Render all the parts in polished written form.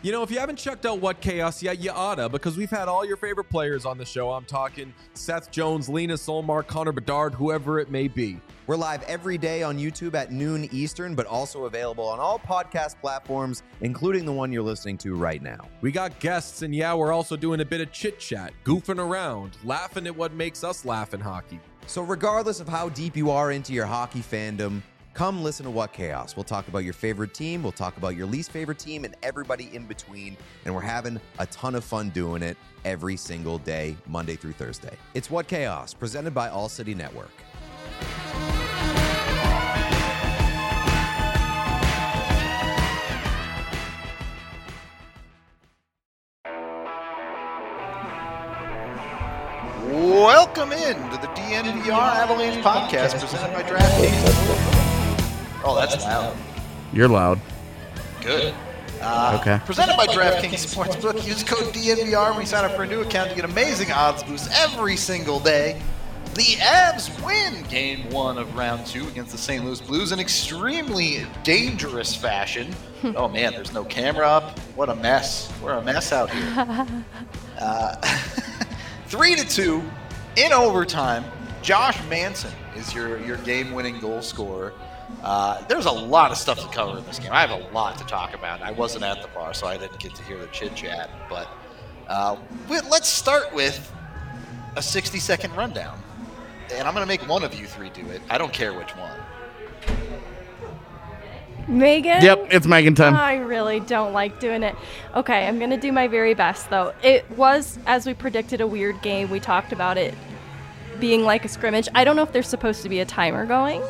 You know, if you haven't checked out What Chaos yet, you oughta, because we've had all your favorite players on the show. I'm talking Seth Jones, Lena Solmark, Connor Bedard, whoever it may be. We're live every day on YouTube at noon Eastern, but also available on all podcast platforms, including the one you're listening to right now. We got guests, and yeah, we're also doing a bit of chit-chat, goofing around, laughing at what makes us laugh in hockey. So regardless of how deep you are into your hockey fandom, come listen to What Chaos. We'll talk about your favorite team, we'll talk about your least favorite team, and everybody in between. And we're having a ton of fun doing it every single day, Monday through Thursday. It's What Chaos, presented by All City Network. Welcome in to the DNVR Avalanche podcast presented by DraftKings. Oh, that's loud. You're loud. Good. Okay. Presented by DraftKings Sportsbook. Use code DNVR when you sign up for a new account to get amazing odds boosts every single day. The Avs win Game 1 of Round 2 against the St. Louis Blues in extremely dangerous fashion. Oh, man, there's no camera up. What a mess. We're a mess out here. 3-2 in overtime. Josh Manson is your game-winning goal scorer. There's a lot of stuff to cover in this game. I have a lot to talk about. I wasn't at the bar, so I didn't get to hear the chit-chat. But let's start with a 60-second rundown. And I'm going to make one of you three do it. I don't care which one. Megan? Yep, it's Megan time. I really don't like doing it. Okay, I'm going to do my very best, though. It was, as we predicted, a weird game. We talked about it being like a scrimmage. I don't know if there's supposed to be a timer going.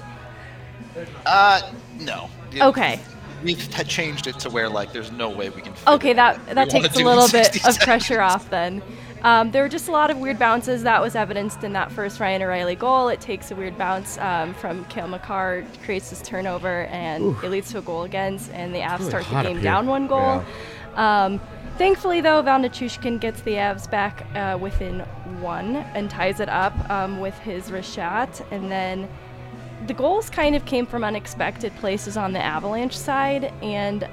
No. Okay. We've changed it to where, like, there's no way we can fit Okay, it that in. takes a little bit of pressure off then. There were just a lot of weird bounces. That was evidenced in that first Ryan O'Reilly goal. It takes a weird bounce from Cale Makar, creates this turnover, and it leads to a goal against, and the Avs really start the hot game up down here. one goal. Yeah. Thankfully, though, Val Nichushkin gets the Avs back within one and ties it up with his wrist shot, and then the goals kind of came from unexpected places on the Avalanche side, and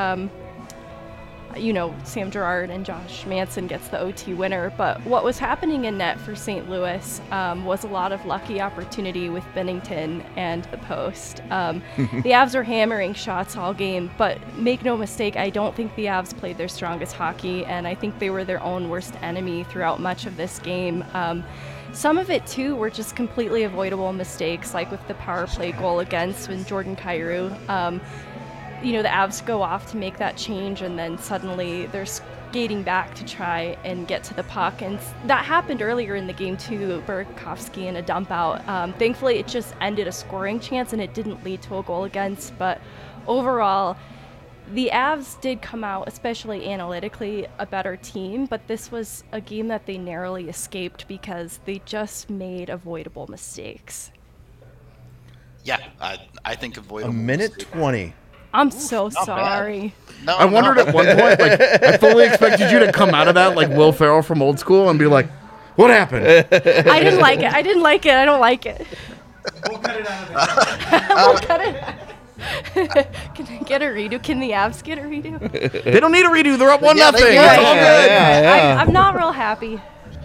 Sam Girard and Josh Manson gets the OT winner. But what was happening in net for St. Louis was a lot of lucky opportunity with Binnington and the post. The Avs are hammering shots all game, but make no mistake, I don't think the Avs played their strongest hockey, and I think they were their own worst enemy throughout much of this game. Some of it, too, were just completely avoidable mistakes, like with the power play goal against when Jordan Kyrou. The Avs go off to make that change, and then suddenly they're skating back to try and get to the puck. And that happened earlier in the game, too, Burakovsky in a dump out. Thankfully, it just ended a scoring chance, and it didn't lead to a goal against. But overall, the Avs did come out, especially analytically, a better team, but this was a game that they narrowly escaped because they just made avoidable mistakes. Yeah, I think avoidable. A minute 20. I'm so sorry. No, I wondered at one point, I fully expected you to come out of that like Will Ferrell from Old School and be like, what happened? I didn't like it. I don't like it. We'll cut it out of there. We'll cut it. Can I get a redo? Can the Avs get a redo? They don't need a redo. They're up 1-0. Yeah, It's yeah, all good. I'm not real happy.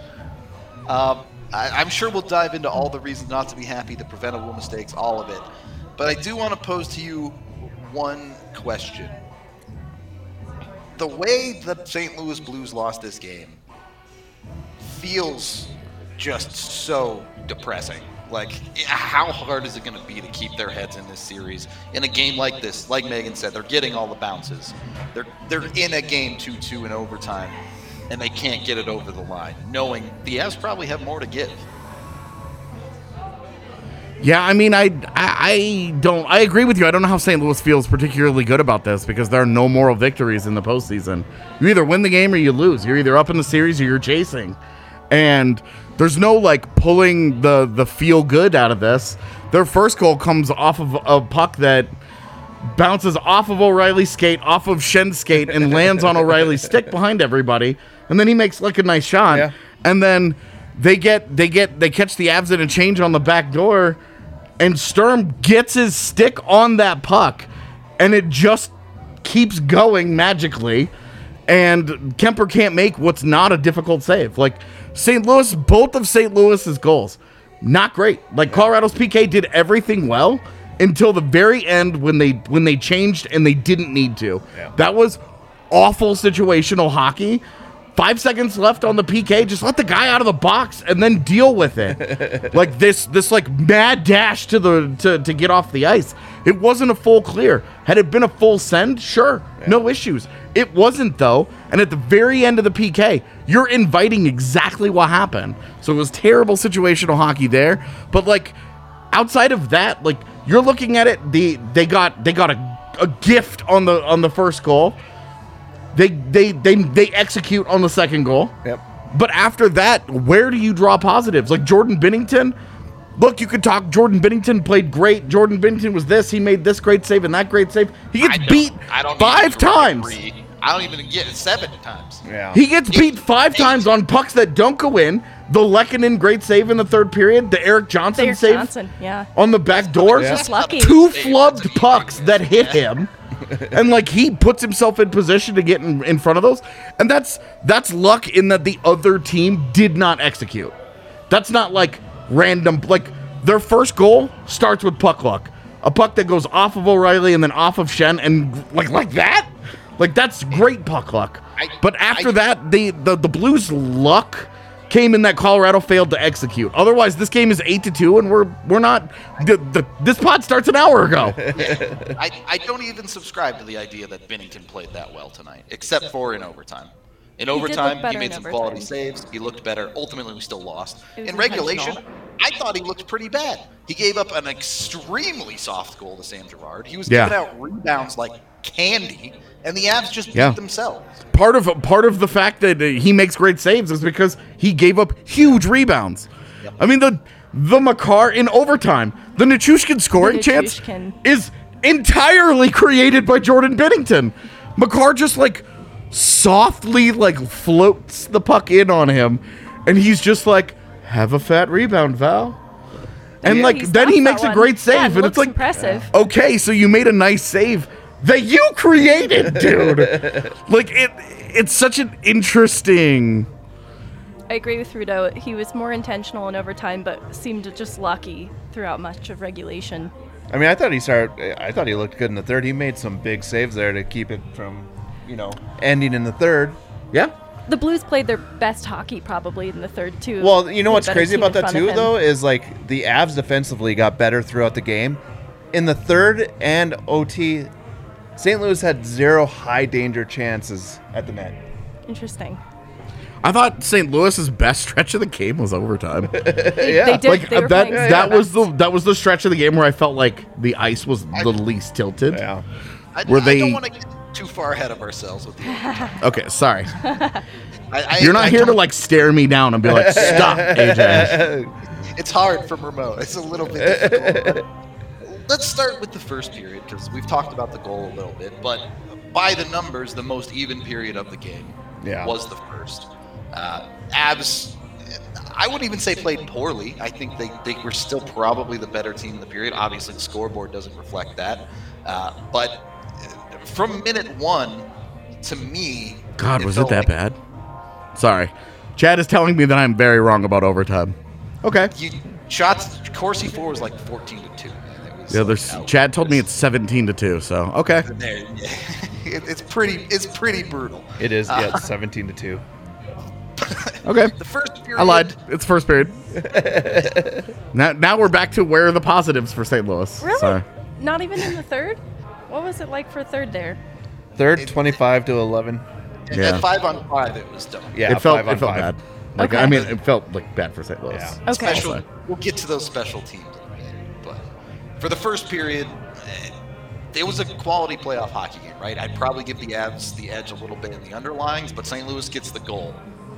I'm sure we'll dive into all the reasons not to be happy, the preventable mistakes, all of it. But I do want to pose to you one question. The way the St. Louis Blues lost this game feels just so depressing. Like, how hard is it going to be to keep their heads in this series? In a game like this, like Megan said, they're getting all the bounces. They're in a game 2-2 in overtime, and they can't get it over the line, knowing the Avs probably have more to give. Yeah, I mean, I agree with you. I don't know how St. Louis feels particularly good about this because there are no moral victories in the postseason. You either win the game or you lose. You're either up in the series or you're chasing. And there's no, like, pulling the feel good out of this. Their first goal comes off of a puck that bounces off of O'Reilly's skate, off of Schen's skate, and lands on O'Reilly's stick behind everybody. And then he makes, like, a nice shot. Yeah. And then they catch the Avs in a change on the back door, and Sturm gets his stick on that puck, and it just keeps going magically. and Kemper can't make what's not a difficult save. Like St. Louis, both of St. Louis's goals, not great. Like Colorado's PK did everything well until the very end when they changed and they didn't need to. Yeah. That was awful situational hockey. 5 seconds left on the PK. Just let the guy out of the box and then deal with it. Like this like mad dash to get off the ice. It wasn't a full clear. Had it been a full send, sure, no issues. It wasn't though. And at the very end of the PK, you're inviting exactly what happened. So it was terrible situational hockey there. But like outside of that, like you're looking at it, they got a gift on the first goal. They execute on the second goal. Yep. But after that, where do you draw positives? Like Jordan Binnington, look, you could talk Jordan Binnington played great. Jordan Binnington was this. He made this great save and that great save. He gets beat 5 times. I don't even get it 7 times. Yeah. He gets beat 5 times on pucks that don't go in. The Lehkonen great save in the third period. The Eric Johnson save on the back door. Just lucky. 2 flubbed pucks that hit him. And like he puts himself in position to get in front of those. And that's luck in that the other team did not execute. That's not like random. Like their first goal starts with puck luck. A puck that goes off of O'Reilly and then off of Schenn and like that. Like that's great puck luck. But after that, the Blues' luck came in that Colorado failed to execute. Otherwise, this game is 8-2, and we're not. This pod starts an hour ago. I don't even subscribe to the idea that Binnington played that well tonight, except for in overtime. In overtime, he made some quality saves. He looked better. Ultimately, we still lost. In regulation, I thought he looked pretty bad. He gave up an extremely soft goal to Sam Girard. He was giving out rebounds like candy, and the Avs just beat themselves. Part of the fact that he makes great saves is because he gave up huge rebounds. Yep. I mean, the Makar in overtime, the Nichushkin scoring chance is entirely created by Jordan Binnington. Makar just like softly like floats the puck in on him, and he's just like, have a fat rebound, Val. And like then he makes a great save, and it's like impressive. Okay, so you made a nice save that you created, dude. Like it's such an interesting. I agree with Rudo. He was more intentional in overtime, but seemed just lucky throughout much of regulation. I mean, I thought he looked good in the third. He made some big saves there to keep it from, ending in the third. Yeah. The Blues played their best hockey probably in the third too. Well, you know what's crazy about that too, though, is like the Avs defensively got better throughout the game. In the third and OT, St. Louis had 0 high danger chances at the net. Interesting. I thought St. Louis's best stretch of the game was overtime. They did. Like they were that was the stretch of the game where I felt like the ice was the least tilted. Yeah. I don't want to get too far ahead of ourselves with you. Okay, sorry. You're not here to like stare me down and be like, stop, AJ. It's hard from remote. It's a little bit difficult. Let's start with the first period because we've talked about the goal a little bit, but by the numbers, the most even period of the game was the first. Avs, I wouldn't even say played poorly. I think they were still probably the better team in the period. Obviously, the scoreboard doesn't reflect that. But from minute 1, to me... God, was it that bad? Sorry. Chad is telling me that I'm very wrong about overtime. Okay. Corsi 4 was like 14-2. Chad told me it's 17-2, so okay. It's pretty brutal. It is, yeah, it's 17-2. Okay. The first period. I lied. It's first period. Now we're back to where are the positives for St. Louis. Really? Sorry. Not even in the third? What was it like for third there? Third, 25-11. At 5-on-5, it was done. Yeah, it felt bad. Like, Okay. I mean, it felt like bad for St. Louis. Yeah. Okay. We'll get to those special teams in a minute. But for the first period, it was a quality playoff hockey game, right? I'd probably give the Avs the edge a little bit in the underlines, but St. Louis gets the goal.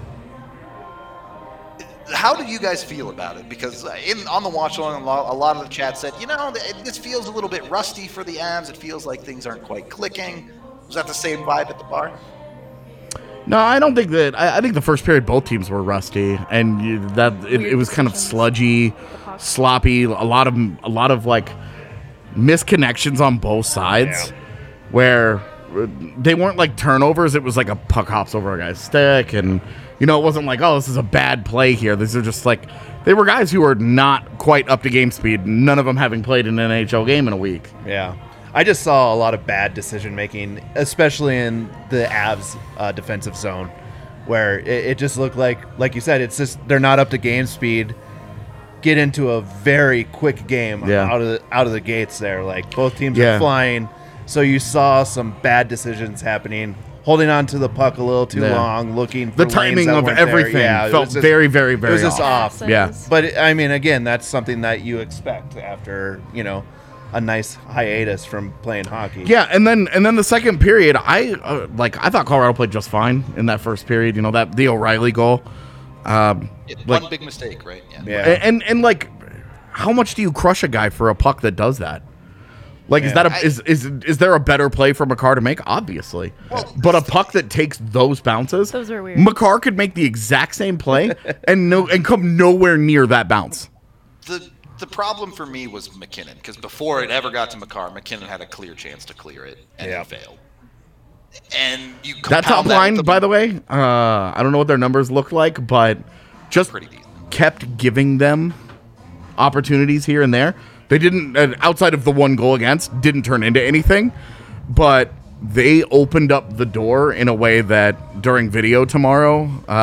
How do you guys feel about it? Because on the watch along, a lot of the chat said, this feels a little bit rusty for the Avs. It feels like things aren't quite clicking. Was that the same vibe at the bar? No, I don't think that. I think the first period both teams were rusty, and it was kind of sludgy, sloppy. A lot of like misconnections on both sides, where they weren't like turnovers. It was like a puck hops over a guy's stick, and it wasn't like, oh, this is a bad play here. These are just like, they were guys who were not quite up to game speed. None of them having played an NHL game in a week. Yeah. I just saw a lot of bad decision making, especially in the Avs defensive zone, where it just looked like you said, it's just they're not up to game speed. Get into a very quick game out of the gates there. Like both teams are flying, so you saw some bad decisions happening. Holding on to the puck a little too long, looking for the timing of everything felt very, very, very. It was just off. Yeah, but I mean, again, that's something that you expect after a nice hiatus from playing hockey. Yeah, and then the second period, I thought Colorado played just fine in that first period. That the O'Reilly goal. One big mistake, right? Yeah. And like, how much do you crush a guy for a puck that does that? Like, is there a better play for Makar to make? Obviously, but a puck that takes those bounces, those are weird. Makar could make the exact same play and come nowhere near that bounce. The problem for me was McKinnon, because before it ever got to Makar, McKinnon had a clear chance to clear it, and he failed. And you that top line, by the way, I don't know what their numbers looked like, but just kept giving them opportunities here and there. They didn't, outside of the one goal against, didn't turn into anything, but they opened up the door in a way that during video tomorrow,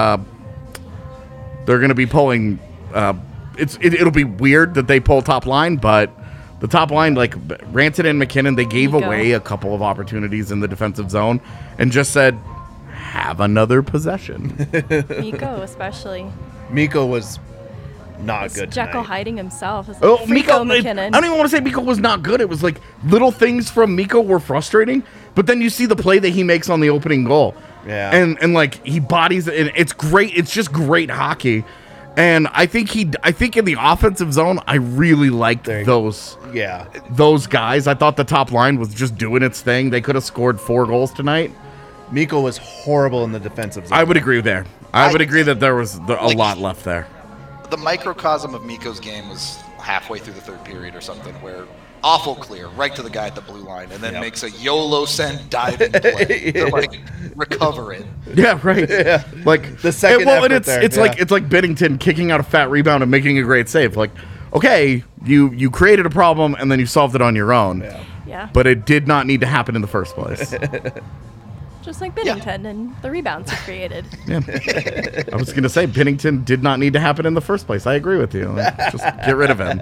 they're going to be pulling. It'll be weird that they pull top line, but the top line, like Rantanen and McKinnon, they gave away a couple of opportunities in the defensive zone and just said, have another possession. Mikko especially. Mikko was not good Jekyll tonight. hiding himself. Mikko, McKinnon. I don't even want to say Mikko was not good. It was like little things from Mikko were frustrating, but then you see the play that he makes on the opening goal. Yeah. And like he bodies it, and it's great. It's just great hockey. And I think in the offensive zone, I really liked those guys. I thought the top line was just doing its thing. They could have scored 4 goals tonight. Mikko was horrible in the defensive zone. I would agree there. I would agree that there was a lot left there. The microcosm of Mikko's game was halfway through the third period or something, where awful clear, right to the guy at the blue line, and then makes a YOLO send diving play to like recover it. Yeah, right. Yeah. Like the second effort it's like Binnington kicking out a fat rebound and making a great save. Like, okay, you created a problem and then you solved it on your own. Yeah. But it did not need to happen in the first place. Just like Binnington and the rebounds he created. Yeah. I was going to say, Binnington did not need to happen in the first place. I agree with you. Just get rid of him.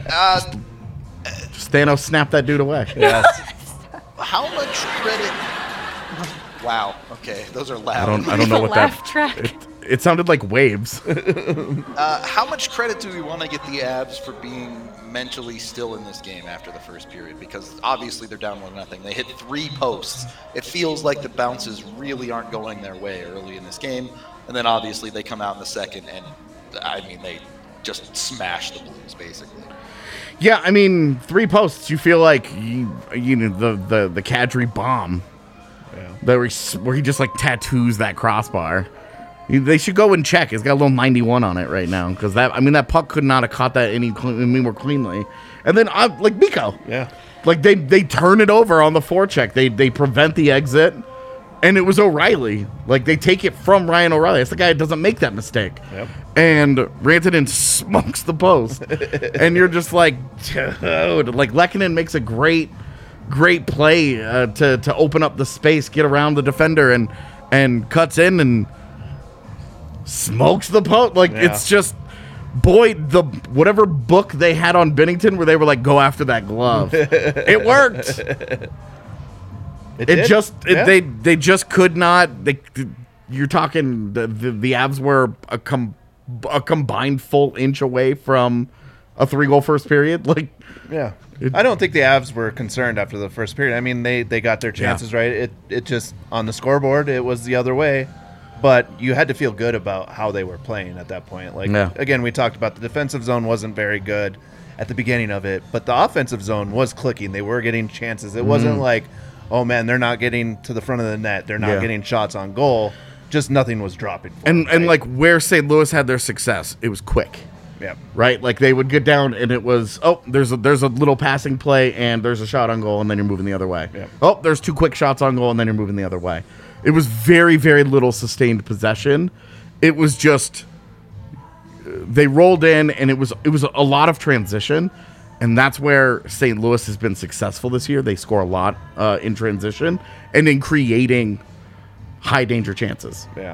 Just Thanos snap that dude away. Yes. How much credit? Wow. Okay, those are loud. I don't know what Laugh track. It sounded like waves. How much credit do we want to get the Avs for being mentally still in this game after the first period? Because obviously they're down 1-0. They hit 3 posts. It feels like the bounces really aren't going their way early in this game. And then obviously they come out in the second, and I mean, they just smash the Blues basically. Yeah, I mean, 3 posts. You feel like the Kadri bomb, where he just like tattoos that crossbar. They should go and check. It's got a little 91 on it right now, because that puck could not have caught that any more cleanly. And then like Mikko, like they turn it over on the forecheck. They prevent the exit, and it was O'Reilly. Like they take it from Ryan O'Reilly. That's the guy that doesn't make that mistake. Yep. And Rantanen smokes the post, and you're just like, dude. Like Lehkonen makes a great play to open up the space, get around the defender, and cuts in and smokes the post. Like it's just, boy, whatever book they had on Binnington where they were like, go after that glove. It worked. They just could not. You're talking the Avs were a combined full inch away from a 3-goal first period. Like, yeah. I don't think the Avs were concerned after the first period. I mean, they got their chances right. It just, on the scoreboard, it was the other way. But you had to feel good about how they were playing at that point. Like, again, we talked about the defensive zone wasn't very good at the beginning of it, but the offensive zone was clicking. They were getting chances. It wasn't like, oh, man, they're not getting to the front of the net. They're not getting shots on goal. Just nothing was dropping. And like where St. Louis had their success, it was quick. Yeah. Right? Like they would get down and it was, there's a little passing play and there's a shot on goal and then you're moving the other way. Yeah. There's 2 quick shots on goal and then you're moving the other way. It was very, very little sustained possession. It was just they rolled in and it was a lot of transition. And that's where St. Louis has been successful this year. They score a lot in transition and in creating high danger chances. Yeah.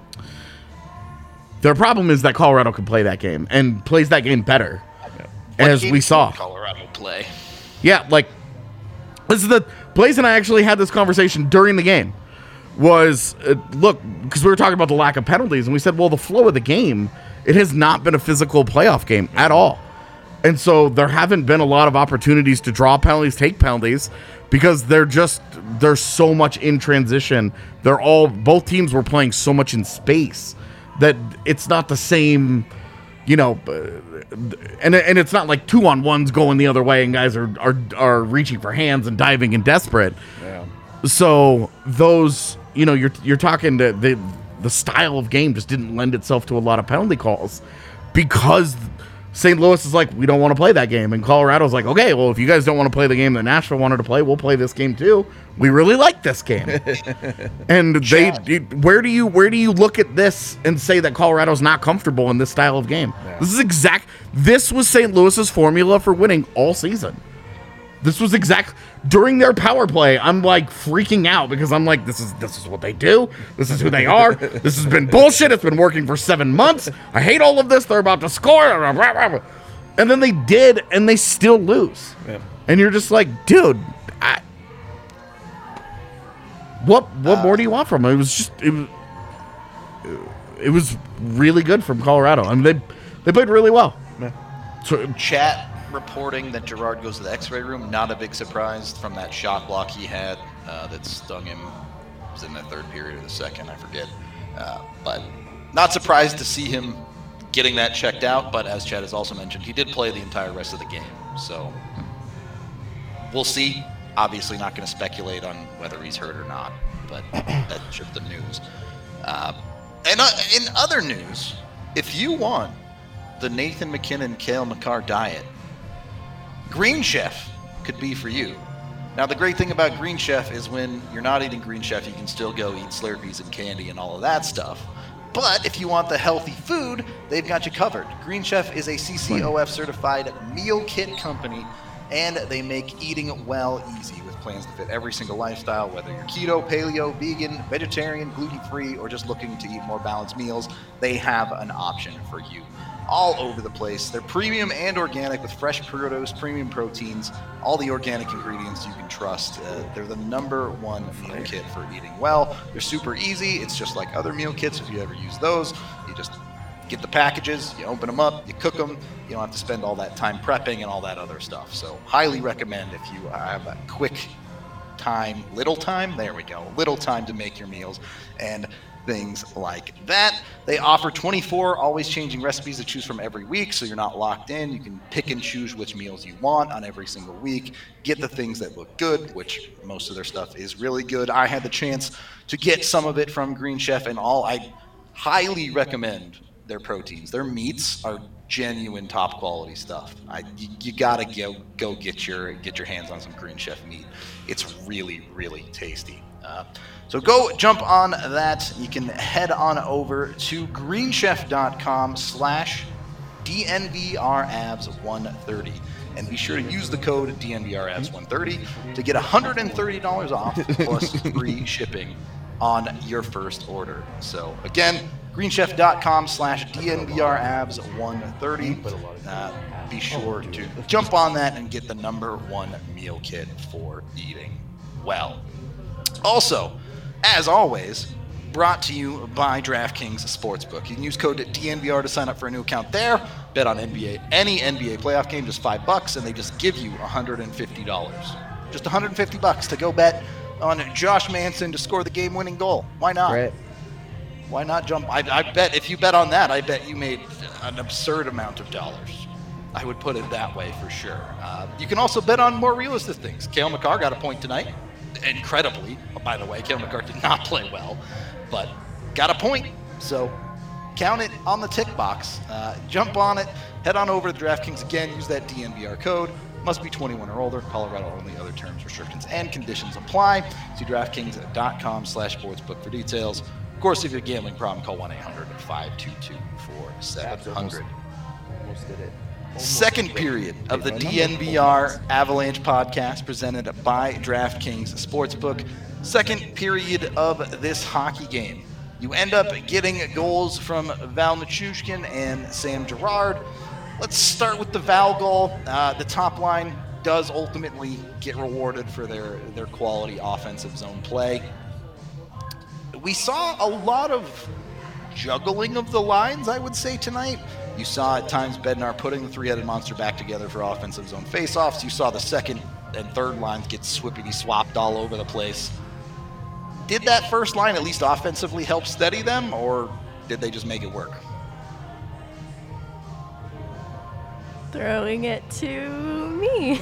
Their problem is that Colorado can play that game and plays that game better, What as game we saw. can Colorado play. Yeah, like this is the Blaze and I actually had this conversation during the game. Was look, because we were talking about the lack of penalties, and we said, well, the flow of the game, it has not been a physical playoff game at all. And so there haven't been a lot of opportunities to draw penalties, take penalties, because there's so much in transition. Both teams were playing so much in space that it's not the same, and it's not like 2-on-1s going the other way and guys are reaching for hands and diving and desperate. Yeah. So those, you're talking to the style of game just didn't lend itself to a lot of penalty calls because St. Louis is like, we don't want to play that game. And Colorado's like, okay, well, if you guys don't want to play the game that Nashville wanted to play, we'll play this game too. We really like this game. And where do you look at this and say that Colorado's not comfortable in this style of game? Yeah. This was St. Louis's formula for winning all season. This was during their power play. I'm like freaking out because I'm like, this is what they do. This is who they are. This has been bullshit. It's been working for 7 months. I hate all of this. They're about to score. And then they did, and they still lose. Yeah. And you're just like, dude, what more do you want from them? It was really good from Colorado. I mean, they played really well. Yeah. So, chat reporting that Gerard goes to the X-ray room. Not a big surprise from that shot block he had that stung him. It was in the third period or the second, I forget. But not surprised to see him getting that checked out. But as Chad has also mentioned, he did play the entire rest of the game. So we'll see. Obviously not going to speculate on whether he's hurt or not. But that's just the news. And in other news, if you want the Nathan MacKinnon Cale Makar diet, Green Chef could be for you. Now, the great thing about Green Chef is when you're not eating Green Chef, you can still go eat Slurpees and candy and all of that stuff. But if you want the healthy food, they've got you covered. Green Chef is a CCOF certified meal kit company, and they make eating well easy with plans to fit every single lifestyle, whether you're keto, paleo, vegan, vegetarian, gluten-free, or just looking to eat more balanced meals, they have an option for you. All over the place. They're premium and organic with fresh produce, premium proteins, all the organic ingredients you can trust. They're the #1 meal kit for eating well. They're super easy. It's just like other meal kits. If you ever use those, you just get the packages, you open them up, you cook them. You don't have to spend all that time prepping and all that other stuff. So highly recommend if you have a little time to make your meals and things like that. They offer 24 always changing recipes to choose from every week, so you're not locked in. You can pick and choose which meals you want on every single week. Get the things that look good, which most of their stuff is really good. I had the chance to get some of it from Green Chef and all. I highly recommend their proteins. Their meats are genuine top quality stuff. You gotta go get your hands on some Green Chef meat. It's really, really tasty. So go jump on that. You can head on over to greenchef.com/DNVRAvs130 and be sure to use the code DNVRAvs130 to get $130 off plus free shipping on your first order. So again, greenchef.com/DNVRAvs130. Be sure to jump on that and get the #1 meal kit for eating well. Also, as always, brought to you by DraftKings Sportsbook. You can use code DNVR to sign up for a new account there. Bet on any NBA playoff game, just $5, and they just give you $150. Just $150 to go bet on Josh Manson to score the game-winning goal. Why not? Right. Why not jump? I bet if you bet on that, I bet you made an absurd amount of dollars. I would put it that way for sure. You can also bet on more realistic things. Cale Makar got a point tonight. Incredibly, by the way, Cale Makar did not play well, but got a point. So count it on the tick box. Jump on it. Head on over to DraftKings again. Use that DNVR code. Must be 21 or older. Colorado only. Other terms, restrictions, and conditions apply. See DraftKings.com/sportsbook for details. Of course, if you have a gambling problem, call 1-800-522-4700. Almost did it. Second period of the DNVR Avalanche podcast presented by DraftKings Sportsbook. Second period of this hockey game. You end up getting goals from Val Nichushkin and Sam Girard. Let's start with the Val goal. The top line does ultimately get rewarded for their quality offensive zone play. We saw a lot of juggling of the lines, I would say, tonight. You saw at times Bednar putting the three-headed monster back together for offensive zone faceoffs. You saw the second and third lines get swapped all over the place. Did that first line, at least offensively, help steady them, or did they just make it work? Throwing it to me.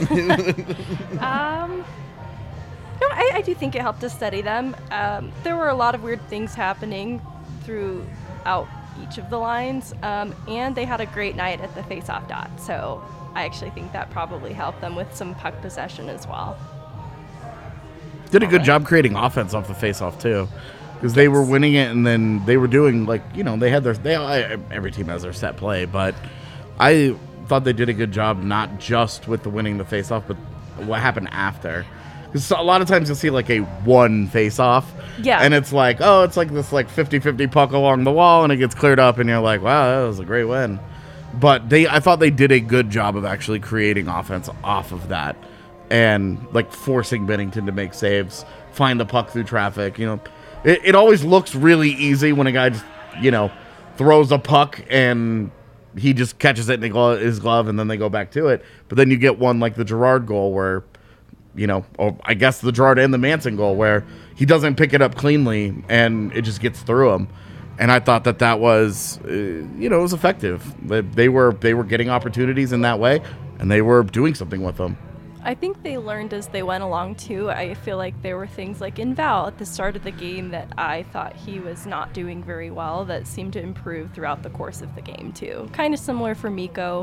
No, I do think it helped to steady them. There were a lot of weird things happening throughout each of the lines, and they had a great night at the face-off dot, so I actually think that probably helped them with some puck possession as well. Did a good job creating offense off the face-off too, because they were winning it, and then they were doing they had every team has their set play, but I thought they did a good job not just with the winning the face-off, but what happened after. Because a lot of times you'll see like a one face-off, and it's like, oh, it's like this 50-50 puck along the wall, and it gets cleared up, and you're like, wow, that was a great win. But I thought they did a good job of actually creating offense off of that, and like forcing Bennington to make saves, find the puck through traffic. It always looks really easy when a guy just throws a puck and he just catches it in his glove, and then they go back to it. But then you get one like the Girard goal where, or I guess the Girard and the Manson goal where he doesn't pick it up cleanly and it just gets through him. And I thought that was, it was effective. They were getting opportunities in that way, and they were doing something with them. I think they learned as they went along, too. I feel like there were things like in Val at the start of the game that I thought he was not doing very well that seemed to improve throughout the course of the game, too. Kind of similar for Mikko.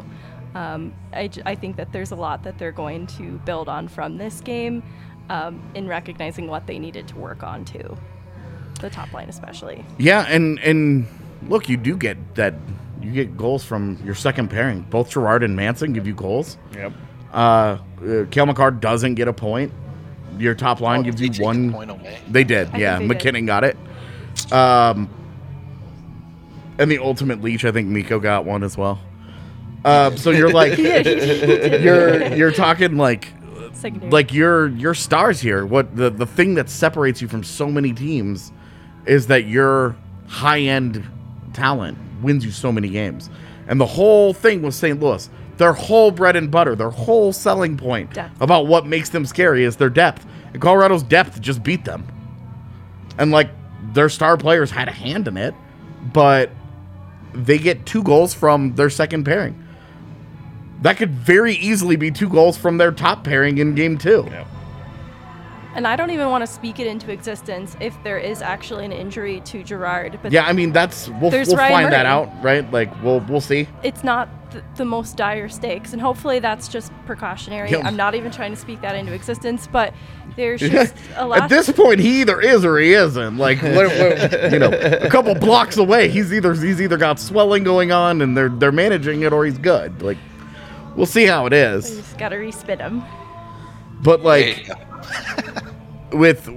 I think that there's a lot that they're going to build on from this game in recognizing what they needed to work on, too. The top line especially. Yeah, and look, you do get that. You get goals from your second pairing. Both Girard and Manson give you goals. Yep. Cale Makar doesn't get a point. Your top line gives you one. Point away. They did, yeah. McKinnon got it. And the ultimate leech, I think Mikko got one as well. So you're like, you're talking like your stars here. What the thing that separates you from so many teams is that your high end talent wins you so many games. And the whole thing was St. Louis. Their whole bread and butter, their whole selling point about what makes them scary is their depth. And Colorado's depth just beat them. And their star players had a hand in it, but they get 2 goals from their second pairing. That could very easily be 2 goals from their top pairing in game 2. Yeah. And I don't even want to speak it into existence if there is actually an injury to Girard. But yeah, I mean we'll find that out, right? We'll see. It's not the most dire stakes, and hopefully that's just precautionary. Yeah. I'm not even trying to speak that into existence, but there's just a lot. At this point, he either is or he isn't. A couple blocks away, he's either got swelling going on and they're managing it, or he's good. We'll see how it is. You just gotta respit him. But with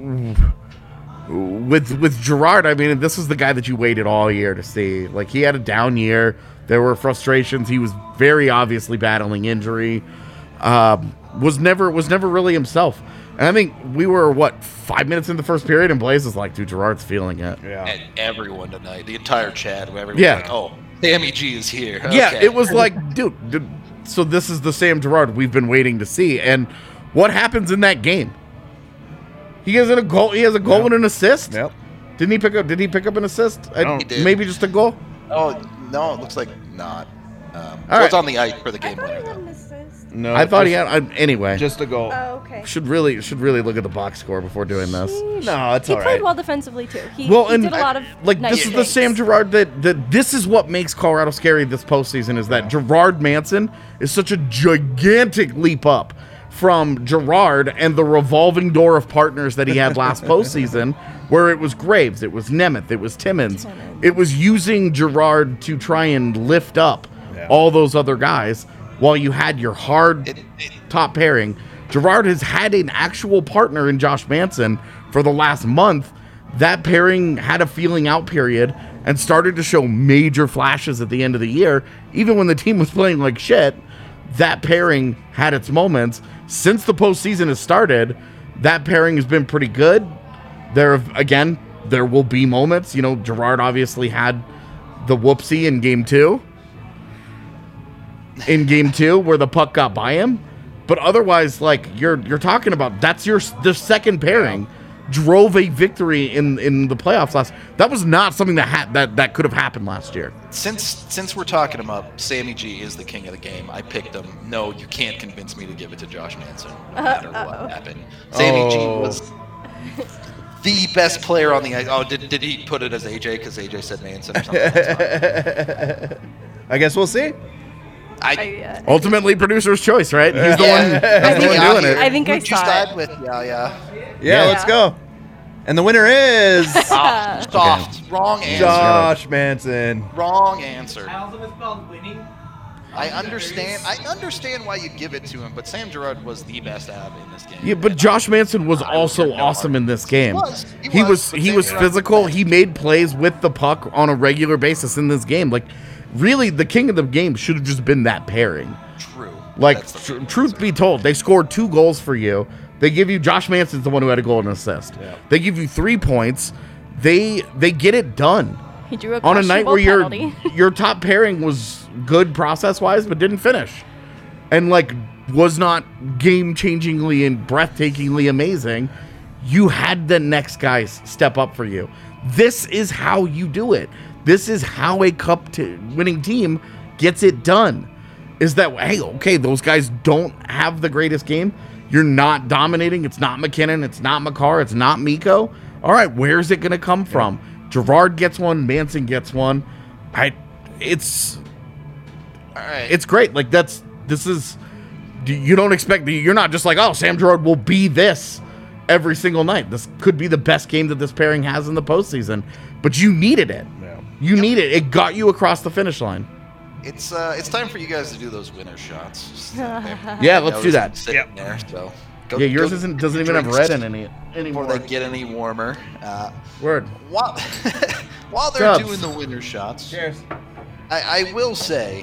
Girard, I mean, this is the guy that you waited all year to see. He had a down year. There were frustrations. He was very obviously battling injury. Was never really himself. And I think we were 5 minutes in the first period, and Blaze is like, dude, Girard's feeling it. Yeah. And everyone tonight, the entire chat, everyone yeah. was like, oh, Sammy G is here. Okay. Yeah, it was like, dude, so this is the Sam Girard we've been waiting to see. And what happens in that game? He has a goal. He has a goal and an assist. Yep. Did he pick up an assist? He did. Maybe just a goal. Oh no, it looks like not. Right. It's on the ice for the game winner though. No, I thought he had. Anyway, just a goal. Oh, okay. Okay. should really look at the box score before doing this. No, it's He all played right. well defensively too. He Well, did and a lot of like nice this is the things. Sam Girard that this is what makes Colorado scary this postseason is that Gerard Manson is such a gigantic leap up from Girard and the revolving door of partners that he had last postseason, where it was Graves, it was Nemeth, it was Timmins. It was using Girard to try and lift up all those other guys while you had your hard top pairing. Girard has had an actual partner in Josh Manson for the last month. That pairing had a feeling out period and started to show major flashes at the end of the year. Even when the team was playing like shit, that pairing had its moments. Since the postseason has started, that pairing has been pretty good. There will be moments. You know, Girard obviously had the whoopsie in game two. Where the puck got by him. But otherwise, like you're talking about, that's the second pairing drove a victory in the playoffs last. That was not something that could have happened last year. Since we're talking about Sammy G is the king of the game, I picked him. No, you can't convince me to give it to Josh Manson, no matter what happened. Sammy G was the best player on the ice. Oh, did he put it as AJ because AJ said Manson or something? That's fine. I guess we'll see. Ultimately, producer's choice, right? He's the one doing it. I think I Who'd you saw side it. with? Yeah, let's go. And the winner is Soft. Wrong answer. Josh Manson. Wrong answer. I also misspelled winning. I understand why you give it to him, but Sam Girard was the best ab in this game. Yeah, but Josh Manson was also awesome in this game. He was physical. He made plays with the puck on a regular basis in this game. Like, really, the king of the game should have just been that pairing. True. Like, truth be told, they scored 2 goals for you. They give you Josh Manson's the one who had a goal and an assist. Yeah. They give you 3 points. They get it done. He drew a on a night where penalty. your top pairing was good process wise, but didn't finish, and like was not game changingly and breathtakingly amazing. You had the next guys step up for you. This is how you do it. This is how a cup winning team gets it done. Is that, hey, okay, those guys don't have the greatest game. You're not dominating. It's not McKinnon. It's not Makar. It's not Mikko. All right, where's it going to come from? Girard gets one. Manson gets one. It's great. Like you don't expect, you're not just like, oh, Sam Girard will be this every single night. This could be the best game that this pairing has in the postseason, but you needed it. Yeah. You need it. It got you across the finish line. It's time for you guys to do those winner shots. Yeah, let's do that. Sitting there, so yours doesn't even have red in any before they get any warmer. Word. While they're doing the winner shots, cheers. I will say,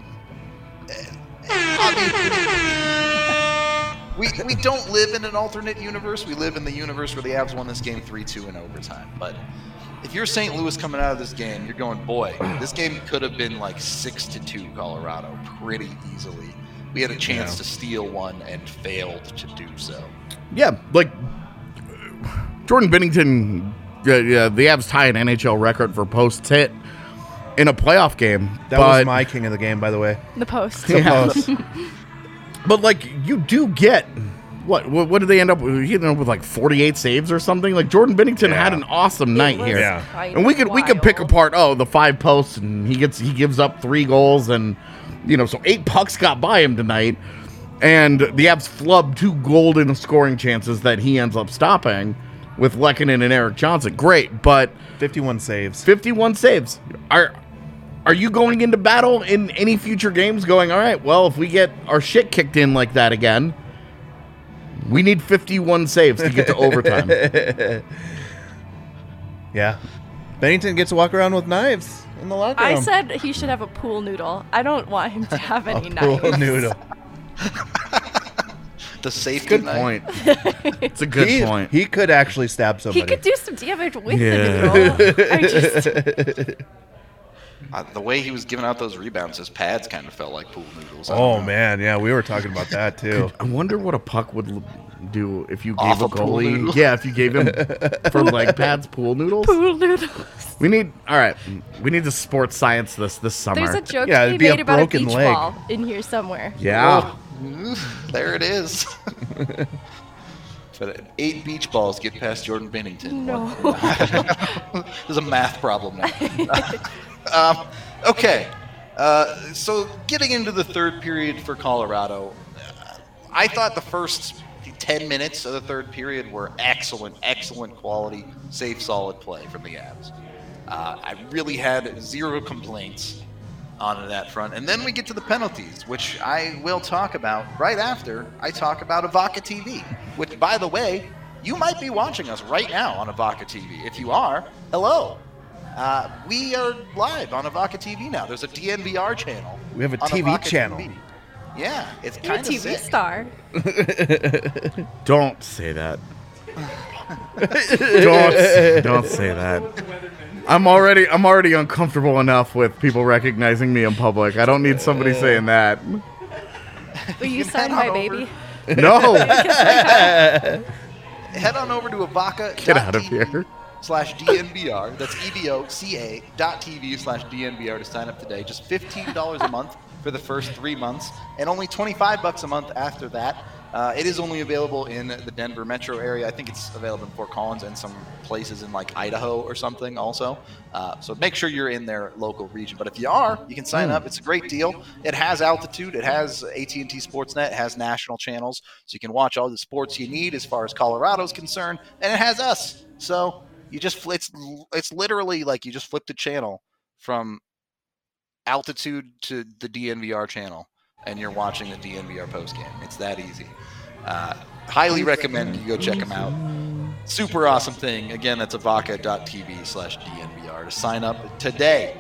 we don't live in an alternate universe. We live in the universe where the Avs won this game 3-2 in overtime. But if you're St. Louis coming out of this game, you're going, boy, this game could have been like 6-2 Colorado pretty easily. We had a chance to steal one and failed to do so. Yeah, like Jordan Binnington, the Avs tie an NHL record for posts hit in a playoff game. That was my king of the game, by the way. The post. The post. But like, you do get what did they end up with? He ended up with like 48 saves or something. Like, Jordan Binnington had an awesome night here. Yeah. And we could pick apart the 5 posts, and he gives up 3 goals, and so 8 pucks got by him tonight, and the Avs flubbed 2 golden scoring chances that he ends up stopping with Lehkonen and Eric Johnson. Great, but 51 saves. 51 saves. Are you going into battle in any future games going, all right, well, if we get our shit kicked in like that again, we need 51 saves to get to overtime. Yeah. Bennington gets to walk around with knives in the locker room. I said he should have a pool noodle. I don't want him to have any knives. Pool noodle. The safety good point. It's a good point. He could actually stab somebody. He could do some damage with the noodle. The way he was giving out those rebounds, his pads kind of felt like pool noodles. Oh, man. Yeah, we were talking about that, too. I wonder what a puck would do if you gave a goalie. Yeah, if you gave him for leg pads pool noodles. Pool noodles. We need to sports science this summer. There's a joke to be made about a beach ball in here somewhere. Yeah. There it is. But 8 beach balls get past Jordan Bennington. No. There's a math problem now. Okay. So getting into the third period for Colorado, I thought the first 10 minutes of the third period were excellent quality, safe, solid play from the Avs. I really had zero complaints on that front. And then we get to the penalties, which I will talk about right after I talk about Avaca TV, which, by the way, you might be watching us right now on Avaca TV. If you are, hello. We are live on Avaca TV now. There's a DNVR channel. We have a on TV Avaca channel. TV. Yeah, it's You're a kind of TV sick. star. Don't say that. don't say that. I'm already uncomfortable enough with people recognizing me in public. I don't need somebody saying that. Will you sign my baby? No. Head on over to Avaca. Get out of here. /DNVR. That's evoca.tv/DNVR to sign up today. Just $15 a month for the first 3 months, and only $25 a month after that. It is only available in the Denver metro area. I think it's available in Fort Collins and some places in like Idaho or something also. So make sure you're in their local region. But if you are, you can sign up. It's a great deal. It has altitude. It has AT&T Sportsnet. It has national channels. So you can watch all the sports you need as far as Colorado's concerned. And it has us. So you just it's literally like you just flipped a channel from altitude to the DNVR channel, and you're watching the DNVR postgame. It's that easy. Highly recommend you go check them out. Super awesome thing. Again, that's avaca.tv/DNVR to sign up today.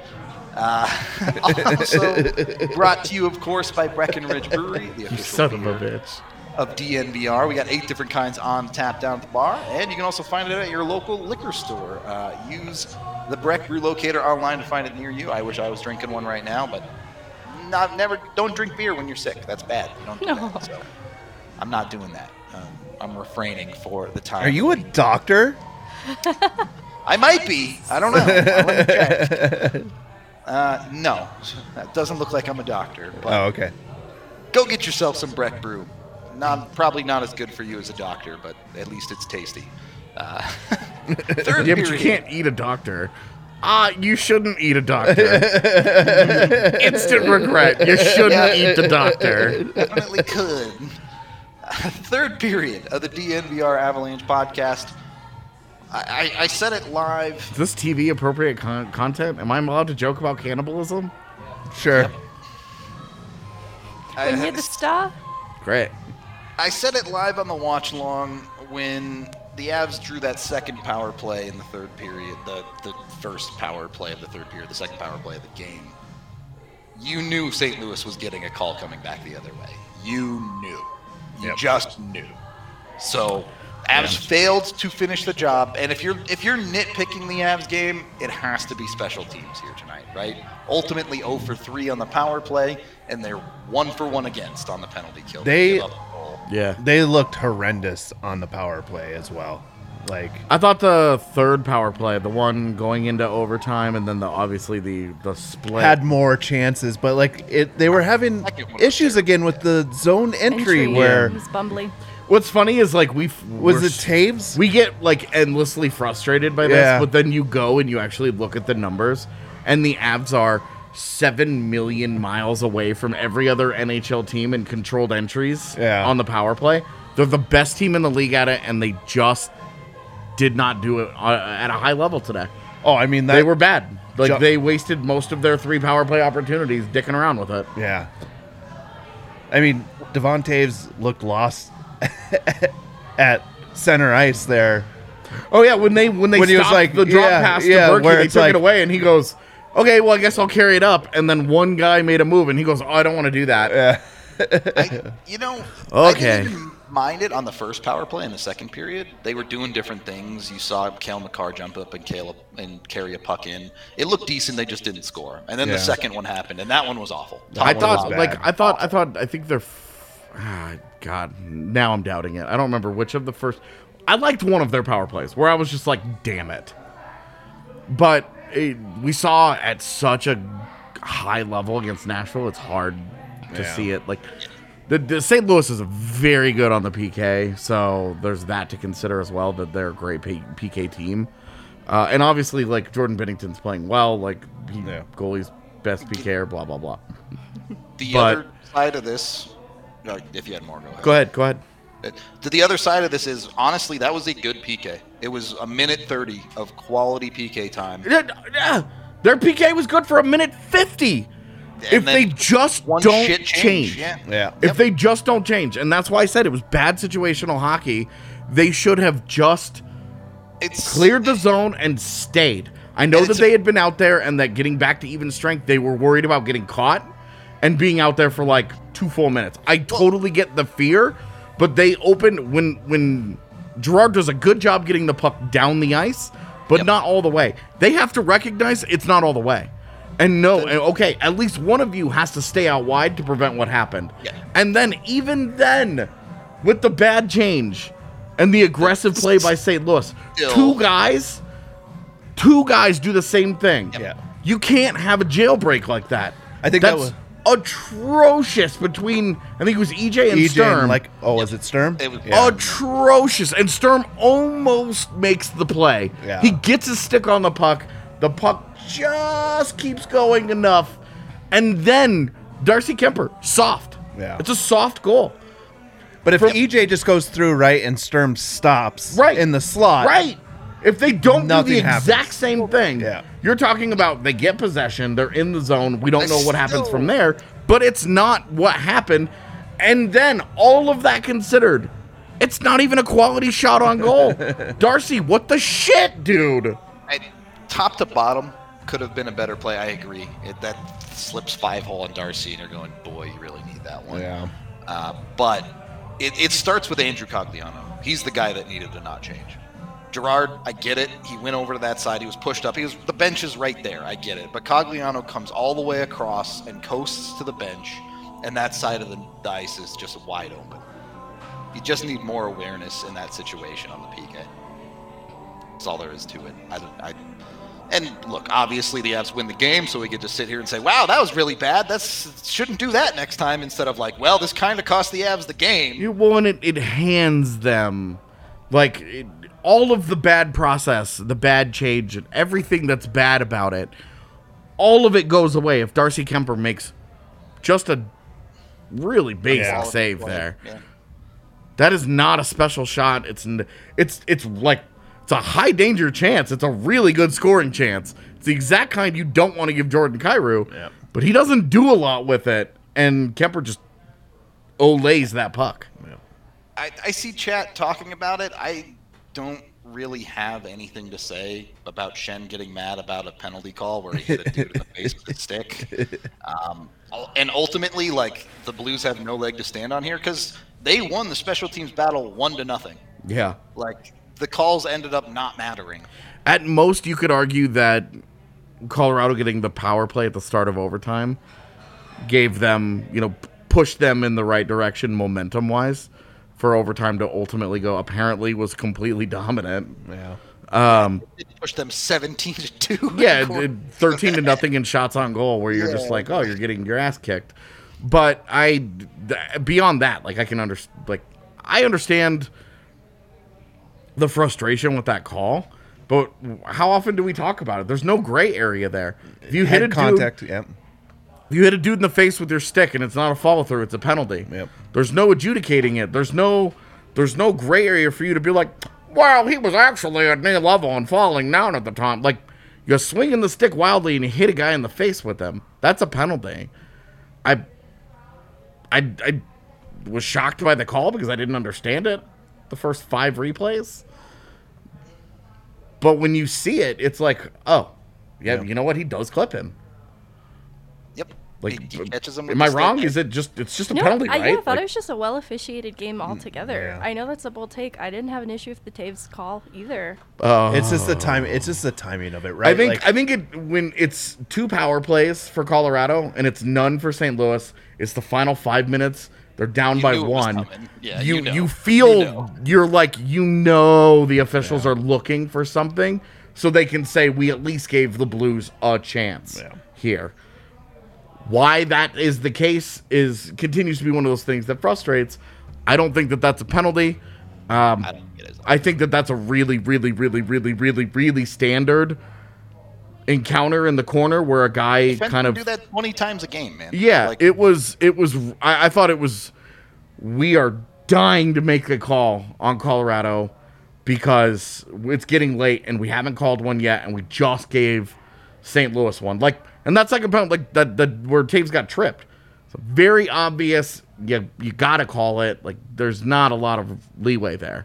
Also brought to you, of course, by Breckenridge Brewery, the official Son of a beer bitch. of DNVR. We got 8 different kinds on tap down at the bar, and you can also find it at your local liquor store. Use the Breck Brew Locator online to find it near you. I wish I was drinking one right now, but don't drink beer when you're sick. That's bad. You don't do that. So I'm not doing that. I'm refraining for the time. Are you a doctor? I might be. I don't know. Let me check. No, that doesn't look like I'm a doctor. But Oh, okay. go get yourself some Breck Brew. Probably not as good for you as a doctor, but at least it's tasty. Third Yeah, but you period. can't eat a doctor. You shouldn't eat a doctor. Instant regret. You shouldn't eat the doctor. Definitely could. Third period of the DNVR Avalanche podcast. I said it live. Is this TV appropriate content? Am I allowed to joke about cannibalism? Sure. When you're the star? Great. I said it live on the watch long when the Avs drew that second power play in the third period, the first power play of the third period, the second power play of the game. You knew St. Louis was getting a call coming back the other way. You knew. You just knew. So Avs failed to finish the job, and if you're nitpicking the Avs game, it has to be special teams here tonight, right? Ultimately 0 for 3 on the power play, and they're 1 for 1 against on the penalty kill. They Yeah. they looked horrendous on the power play as well. Like, I thought the third power play, the one going into overtime, and then obviously the split had more chances, but like they were having issues again with the zone entry where It was bumbly. What's funny is like was it Taves? We get like endlessly frustrated by this, Yeah. but then you go and you actually look at the numbers, and the Avs are 7 million miles away from every other NHL team in controlled entries on the power play. They're the best team in the league at it, and they just did not do it at a high level today. Oh, I mean, They were bad. Like they wasted most of their 3 power play opportunities dicking around with it. Yeah. I mean, Devon Taves looked lost at center ice there. Oh yeah, when he was stopped like, the drop pass to Berkey, where they it's took like- it away, and he goes, "Okay, well I guess I'll carry it up." And then one guy made a move, and he goes, "Oh, I don't want to do that." Yeah. I Okay. didn't even mind it on the first power play in the second period. They were doing different things. You saw Cale Makar jump up and carry a puck in. It looked decent. They just didn't score. And then the second one happened, and that one was awful. I one thought, was like, bad. I think they're. God, now I'm doubting it. I don't remember which of the first. I liked one of their power plays where I was just like, "Damn it!" But we saw at such a high level against Nashville, it's hard to see it. Like The St. Louis is very good on the PK, so there's that to consider as well, that they're a great PK team. And obviously, like, Jordan Binnington's playing well, like, goalie's best PKer, blah, blah, blah. The other side of this, if you had more, go ahead. Go ahead. The other side of this is, honestly, that was a good PK. It was a minute 30 of quality PK time. Yeah, their PK was good for a minute 50. If they just don't change. Yeah. If they just don't change. And that's why I said it was bad situational hockey. They should have just cleared the zone and stayed. I know that they had been out there and that getting back to even strength, they were worried about getting caught and being out there for like 2 full minutes. I totally get the fear, but they opened when Gerard does a good job getting the puck down the ice, but not all the way. They have to recognize it's not all the way. And okay, at least one of you has to stay out wide to prevent what happened. Yeah. And then, even then, with the bad change and the aggressive play by St. Louis, two guys do the same thing. Yeah. You can't have a jailbreak like that. I think that's that was atrocious between, I think it was EJ and Sturm. Was it Sturm? It was atrocious. And Sturm almost makes the play. Yeah. He gets his stick on the puck. The puck just keeps going enough. And then Darcy Kemper, soft. Yeah. It's a soft goal. But if EJ just goes through, right, and Sturm stops in the slot. Right. If they don't do the exact happens. same thing, you're talking about they get possession, they're in the zone, we don't know what happens from there, but it's not what happened. And then, all of that considered, it's not even a quality shot on goal. Darcy, what the shit, dude? Top to bottom could have been a better play, I agree. That slips 5-hole on Darcy, and you're going, boy, you really need that one. Yeah. But it starts with Andrew Cogliano. He's the guy that needed to not change. Gerard, I get it. He went over to that side. He was pushed up. The bench is right there. I get it. But Cogliano comes all the way across and coasts to the bench, and that side of the ice is just wide open. You just need more awareness in that situation on the PK. That's all there is to it. And look, obviously the Avs win the game, so we get to sit here and say, wow, that was really bad. Shouldn't do that next time, instead of like, well, this kind of cost the Avs the game. It hands them, like, all of the bad process, the bad change, and everything that's bad about it, all of it goes away if Darcy Kemper makes just a really basic save there. Yeah. That is not a special shot. It's a high danger chance. It's a really good scoring chance. It's the exact kind you don't want to give Jordan Kyrou, but he doesn't do a lot with it, and Kemper just olays that puck. Yeah. I see chat talking about it. I don't really have anything to say about Shen getting mad about a penalty call where he hit a dude in the face with a stick. And ultimately, like, the Blues have no leg to stand on here because they won the special teams battle 1-0. Yeah. Like, the calls ended up not mattering. At most, you could argue that Colorado getting the power play at the start of overtime gave them, pushed them in the right direction momentum-wise for overtime to ultimately go. Apparently was completely dominant. Yeah. It pushed them 17-2. Yeah, 13-0 in shots on goal, where you're just like, oh, you're getting your ass kicked. But beyond that, like, I understand the frustration with that call, but how often do we talk about it? There's no gray area there. If you hit a contact, if you hit a dude in the face with your stick and it's not a follow through, it's a penalty. Yep. There's no adjudicating it. There's no gray area for you to be like, well, he was actually at knee level and falling down at the time. Like, you're swinging the stick wildly and you hit a guy in the face with him. That's a penalty. I was shocked by the call because I didn't understand it the first 5 replays. But when you see it, it's like, oh, yeah, you know what? He does clip him. Yep. Like, he catches him. Am I wrong? Is it just? It's just a penalty, right? I thought it was just a well officiated game altogether. Yeah. I know that's a bold take. I didn't have an issue with the Taves call either. It's just the time. It's just the timing of it, right? I think when it's 2 power plays for Colorado and it's none for St. Louis, it's the final 5 minutes. They're down by 1. Yeah, you feel you're like, the officials are looking for something, so they can say we at least gave the Blues a chance here. Why that is the case continues to be one of those things that frustrates. I don't think that that's a penalty. I don't think it is. I think that that's a really, really, really, really, really, really standard encounter in the corner where a guy kind of do that 20 times a game, man. Yeah, Like, it was. I thought it was. We are dying to make a call on Colorado because it's getting late and we haven't called one yet, and we just gave St. Louis one. Like, and that's like a penalty, like that where Taves got tripped. So very obvious. You gotta call it. Like, there's not a lot of leeway there.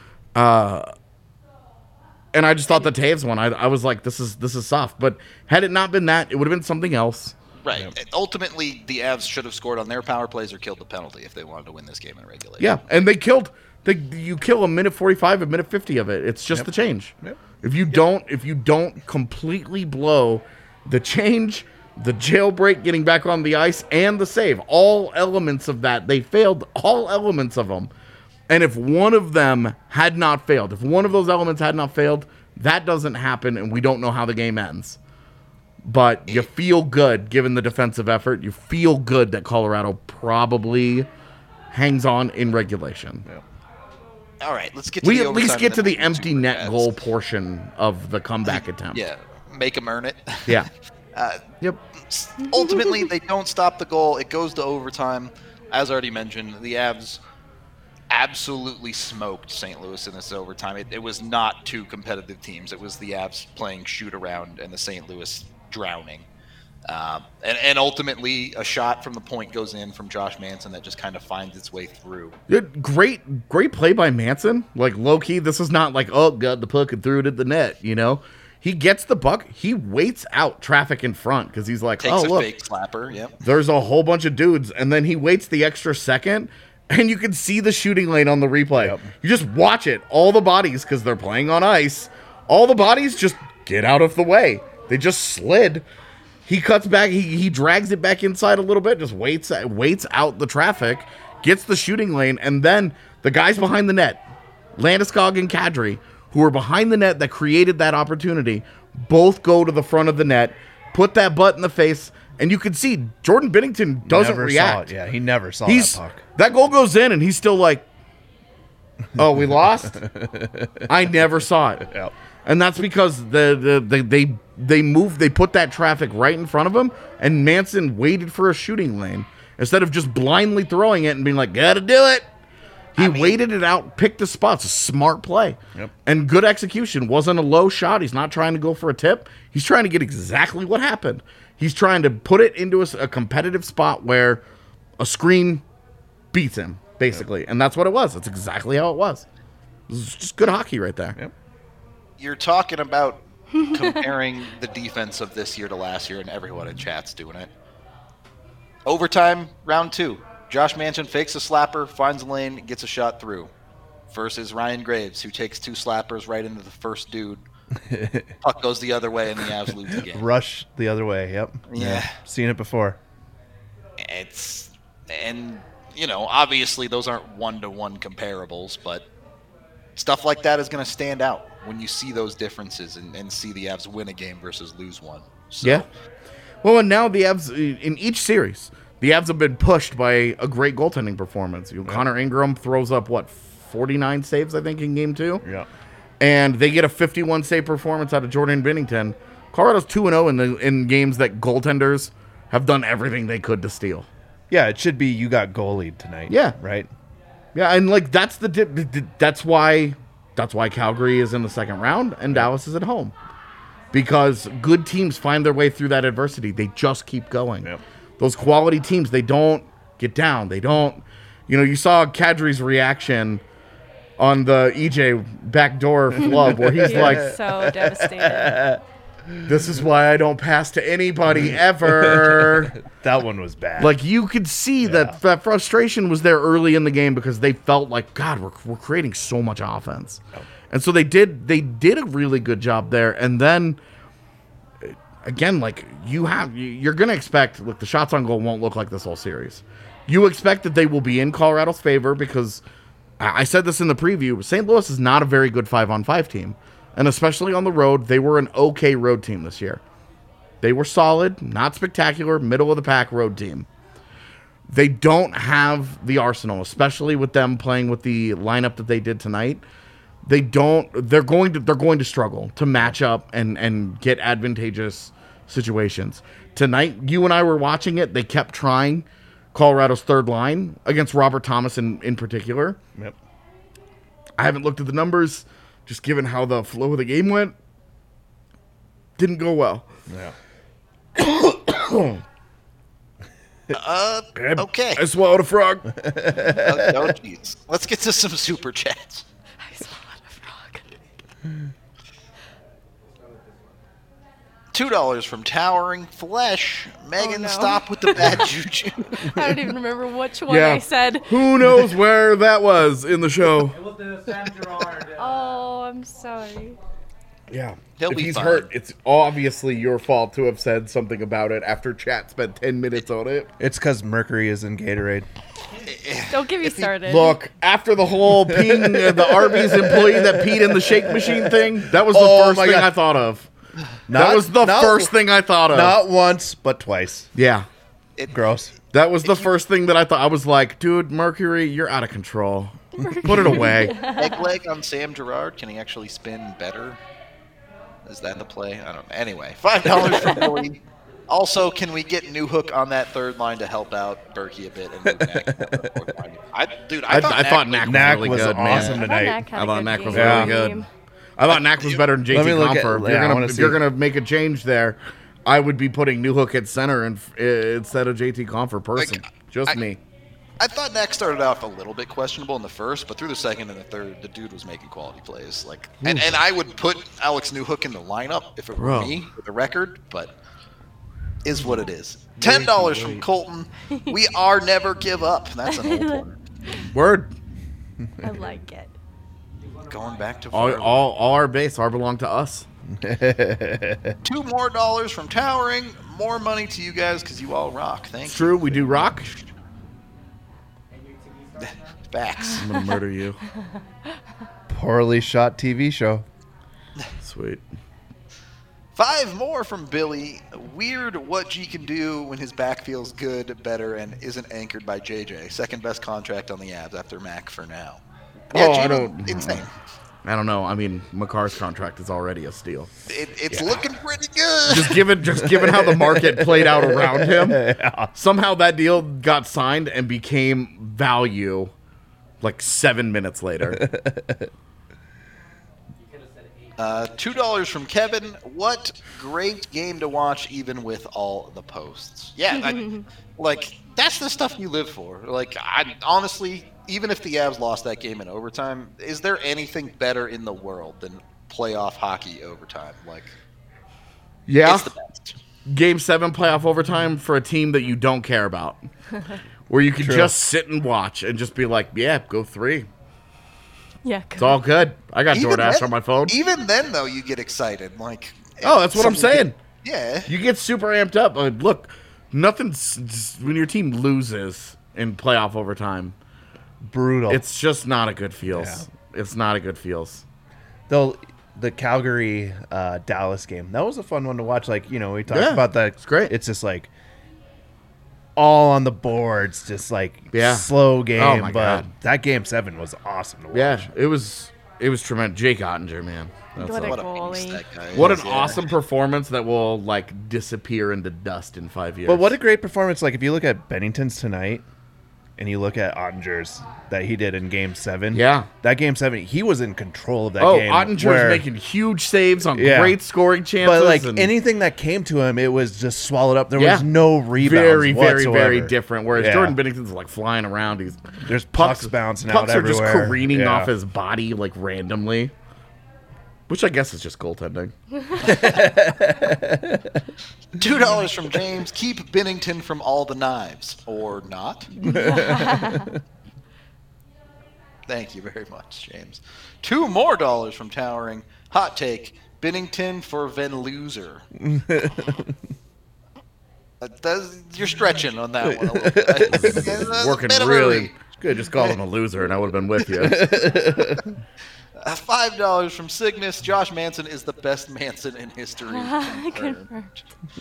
And I just thought the Taves one, I was like, this is soft. But had it not been that, it would have been something else. right. And ultimately, the Avs should have scored on their power plays or killed the penalty if they wanted to win this game in regulation. Yeah, and you kill a minute 45, a minute 50 of it. It's just the change. Yep. If you don't completely blow the change, the jailbreak, getting back on the ice, and the save, all elements of that, they failed all elements of them. And if one of them had not failed, if one of those elements had not failed, that doesn't happen, and we don't know how the game ends. But you feel good, given the defensive effort. You feel good that Colorado probably hangs on in regulation. All right, let's get to We the at least overtime get to and the then empty Super net Chats. goal portion of the comeback attempt. Yeah, make them earn it. Yeah. Yep. Ultimately, they don't stop the goal. It goes to overtime. As already mentioned, the Avs absolutely smoked St. Louis in this overtime. It was not two competitive teams. It was the Avs playing shoot around and the St. Louis drowning. And ultimately, a shot from the point goes in from Josh Manson that just kind of finds its way through. Great play by Manson. Like, low-key, this is not like, oh, got the puck and threw it at the net, you know? He gets the puck. He waits out traffic in front because he's like, Takes oh, a look, fake slapper, yep. there's a whole bunch of dudes. And then he waits the extra second, and you can see the shooting lane on the replay. Yep. You just watch it. All the bodies, because they're playing on ice, all the bodies just get out of the way. They just slid. He cuts back. He drags it back inside a little bit, just waits out the traffic, gets the shooting lane, and then the guys behind the net, Landeskog and Kadri, who were behind the net that created that opportunity, both go to the front of the net, put that butt in the face, and you can see Jordan Binnington doesn't Never react. Saw it. Yeah, he never saw that puck. That goal goes in, and he's still like, oh, we lost? I never saw it. Yep. And that's because they moved, they put that traffic right in front of him, and Manson waited for a shooting lane instead of just blindly throwing it and being like, gotta do it. He waited it out, picked the spots. A smart play. Yep. And good execution. Wasn't a low shot. He's not trying to go for a tip. He's trying to get exactly what happened. He's trying to put it into a competitive spot where a screen beats him, basically. Yep. And that's what it was. That's exactly how it was. It was just good hockey right there. Yep. You're talking about comparing the defense of this year to last year, and everyone in chat's doing it. Overtime, round 2. Josh Manson fakes a slapper, finds a lane, gets a shot through. Versus Ryan Graves, who takes 2 slappers right into the first dude. Puck goes the other way, and the Avs lose the game. Rush the other way. Yep. Yeah. Seen it before. And obviously those aren't one-to-one comparables, but stuff like that is going to stand out when you see those differences and see the Avs win a game versus lose one. So, yeah. Well, and now the Avs, in each series, the Avs have been pushed by a great goaltending performance. Connor Ingram throws up, 49 saves, I think, in game 2? Yeah. And they get a 51 save performance out of Jordan Binnington. Colorado's 2-0 in games that goaltenders have done everything they could to steal. Yeah, it should be you got goalied tonight. Yeah. Right? Yeah, and that's that's why Calgary is in the second round and Dallas is at home. Because good teams find their way through that adversity. They just keep going. Yep. Those quality teams, they don't get down. They don't, you saw Kadri's reaction on the EJ backdoor flub where he's like, so devastated. this is why I don't pass to anybody ever. That one was bad. Like, you could see that frustration was there early in the game because they felt like, God, we're creating so much offense. Oh. And so they did a really good job there. And then, again, like, you're going to expect, look, the shots on goal won't look like this whole series. You expect that they will be in Colorado's favor because, I said this in the preview, St. Louis is not a very good 5-on-5 team. And especially on the road, they were an okay road team this year. They were solid, not spectacular, middle of the pack road team. They don't have the arsenal, especially with them playing with the lineup that they did tonight. They're going to struggle to match up and get advantageous situations. Tonight, you and I were watching it. They kept trying Colorado's third line against Robert Thomas in particular. Yep. I haven't looked at the numbers, just given how the flow of the game went. Didn't go well. Yeah. Okay. I swallowed a frog. Oh, jeez. Let's get to some super chats. I swallowed a frog. $2 from Towering Flesh. Megan, no. stop with the bad juju. I don't even remember which one Yeah. I said. Who knows where that was in the show? It was the Sam Gerard. Oh, I'm sorry. Yeah. He'll if be he's fine. hurt, it's obviously your fault to have said something about it after chat spent 10 minutes on it. It's because Mercury is in Gatorade. Don't get me started. Look, after the whole peeing the Arby's employee that peed in the shake machine thing, that was the first my thing God. I thought of. That was the first thing I thought of. Not once, but twice. Yeah. Gross. That was the first thing that I thought. I was like, dude, Mercury, you're out of control. Put it away. Egg leg on Sam Gerard. Can he actually spin better? Is that the play? I don't know. Anyway, $5 from Billy. Also, can we get New Hook on that third line to help out Berkey a bit and move Knack to the fourth line? I thought Knack Knack was was really good, awesome man. tonight. I thought Knack was Yeah. really good. I thought Knack was better than Let me JT look at- Compher. yeah, I wanna If see. you're gonna make a change there, I would be putting New Hook at center instead of JT Compher. Me. I thought Knack started off a little bit questionable in the first, but through the second and the third, the dude was making quality plays. And I would put Alex Newhook in the lineup if it were me with the record, but is what it is. $10 from Colton. We are never give up. That's an old one. Word. I like it. Going back to All our base are belong to us. $2 more from Towering. More money to you guys because you all rock. Thank It's you. true. We do rock. Facts. I'm gonna murder you. Poorly shot TV show. Sweet. 5 more from Billy. Weird what G can do when his back feels good, better, and isn't anchored by JJ. Second best contract on the Avs after Mac for now. Oh, G I was don't. Insane. I don't know. I mean, McCarr's contract is already a steal. It's looking pretty good. Just given how the market played out around him, somehow that deal got signed and became value like 7 minutes later. $2 from Kevin. What great game to watch, even with all the posts. Yeah, that's the stuff you live for. Honestly, even if the Avs lost that game in overtime, is there anything better in the world than playoff hockey overtime? Yeah. It's the best. Game 7 playoff overtime for a team that you don't care about, where you can just sit and watch and just be like, yeah, go 3. Yeah, It's all good. I got Even DoorDash then- on my phone. Even then, though, you get excited. Oh, that's what I'm saying. Yeah. You get super amped up. Look, nothing's when your team loses in playoff overtime. Brutal. It's just not a good feels. It's not a good feels. Though the Calgary Dallas game, that was a fun one to watch. We talked about that. It's great. It's just all on the boards, just slow game. Oh, my but God. that game 7 was awesome to watch. Yeah, it was tremendous. Jake Ottinger, man. That's What a What a goalie. beast that guy What is, an yeah. awesome performance that will disappear into dust in 5 years. But what a great performance! If you look at Bennington's tonight, and you look at Ottinger's that he did in Game 7. Yeah. that Game 7, he was in control of that Oh, game. Ottinger's making huge saves on great scoring chances. But anything that came to him, it was just swallowed up. There was no rebounds. Very, very, whatsoever. very different. Whereas Yeah. Jordan Bennington's flying around. There's pucks bouncing out Pucks are just everywhere. careening Yeah. off his body randomly. Which I guess is just goaltending. $2 from James. Keep Bennington from all the knives. Or not. Thank you very much, James. $2 more from Towering. Hot take. Bennington for Van Loser. You're stretching on that one a little bit. Working Bit of a really, reach. Could have just called him a loser, and I would have been with you. $5 from Cygnus. Josh Manson is the best Manson in history. Confirmed.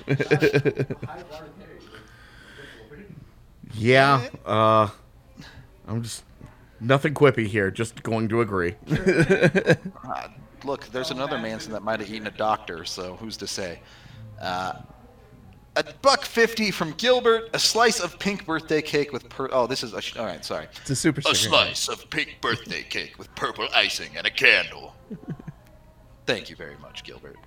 Yeah. I'm just nothing quippy here. Just going to agree. Look, there's another Manson that might have eaten a doctor, so who's to say? $1.50 from Gilbert. A slice of pink birthday cake with all right. Sorry. It's a super A sticker. slice of pink birthday cake with purple icing and a candle. Thank you very much, Gilbert.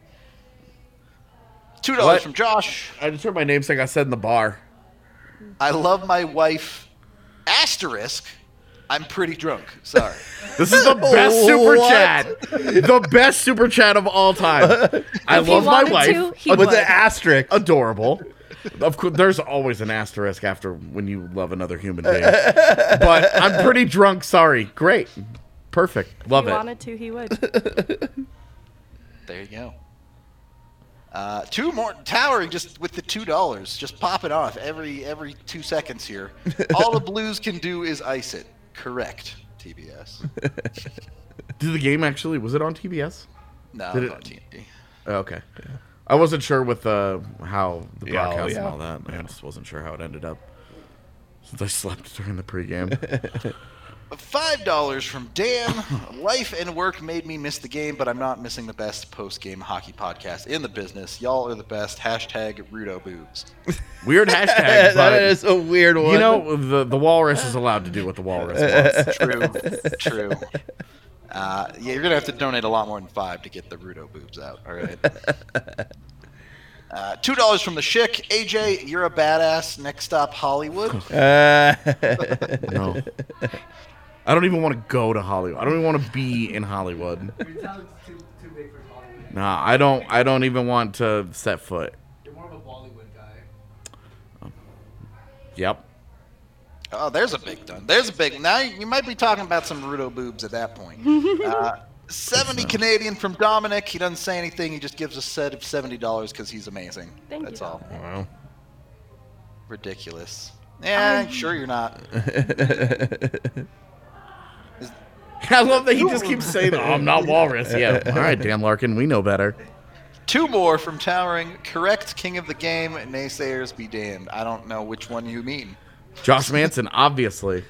$2 What? from Josh. I just heard my namesake I said in the bar. I love my wife. Asterisk. I'm pretty drunk. Sorry. This is the best super chat. The best super chat of all time. I If he love my wanted wife. to, he With would. the asterisk. Adorable. Of course, there's always an asterisk after when you love another human being. But I'm pretty drunk. Sorry. Great. Perfect. Love If he it. wanted to, he would. There you go. Two more towering just with the $2, just popping off every 2 seconds here. All the Blues can do is ice it. Correct, TBS. Did the game actually? Was it on TBS? No, Did it's it- on TNT. Oh, okay. I wasn't sure with how the broadcast yeah. and all that. I just wasn't sure how it ended up. Since I slept during the pregame. $5 from Dan. Life and work made me miss the game, but I'm not missing the best post-game hockey podcast in the business. Y'all are the best. Hashtag Rudo Boobs. Weird hashtag, That but is a weird one. you know the walrus is allowed to do what the walrus wants. True. Yeah, you're going to have to donate a lot more than $5 to get the Rudo Boobs out. All right. $2 from the Schick. AJ, you're a badass. Next stop, Hollywood. No. I don't even want to go to Hollywood. I don't even want to be in Hollywood. Nah, I don't even want to set foot. You're more of a Bollywood guy. Yep. Oh, there's a big done. There's a big. Now you might be talking about some Rudo Boobs at that point. 70 Canadian from Dominic. He doesn't say anything. He just gives a set of $70 because he's amazing. Thank That's you. all. Wow. Ridiculous. Yeah, sure you're not. I love that he just keeps saying, "Oh, I'm not walrus." Yeah. All right, Dan Larkin, we know better. 2 more from Towering. Correct king of the game. Naysayers be damned. I don't know which one you mean. Josh Manson, obviously.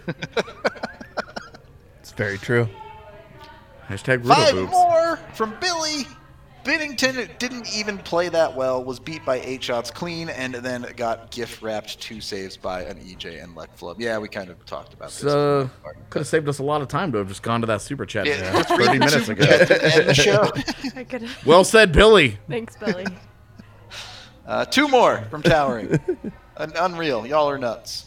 It's very true. Hashtag Rudo 5 boobs. more from Billy. Binnington didn't even play that well, was beat by 8 shots clean, and then got gift-wrapped 2 saves by an EJ and Leckflub. Yeah, we kind of talked about this. So could have saved us a lot of time to have just gone to that super chat Yeah, let's read 30 the minutes super ago. chat to end the show. I could. Well said, Billy. Thanks, Billy. 2 more from Towering. Unreal. Y'all are nuts.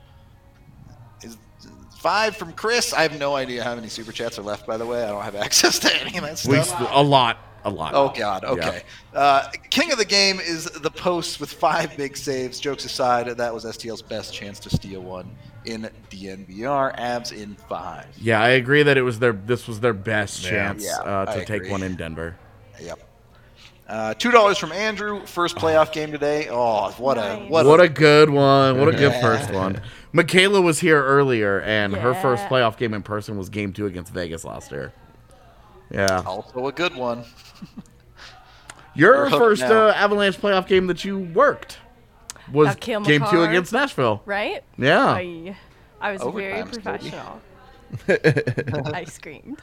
5 from Chris. I have no idea how many super chats are left, by the way. I don't have access to any of that stuff. A lot. Oh, God. Okay. King of the game is the post with 5 big saves. Jokes aside, that was STL's best chance to steal one in DNVR. Avs in 5. Yeah, I agree that this was their best chance I to take agree. one in Denver. Yep. $2 from Andrew. First playoff game today. Oh, what Nice. What a good one. What a good first one. Michaela was here earlier, and her first Yeah. playoff game in person was Game 2 against Vegas last year. Yeah. also a good one. Your We're hooked first now. Avalanche playoff game that you worked was Cale Game 2 Makar. against Nashville. Right? Yeah. I was very Overtime's professional. I screamed.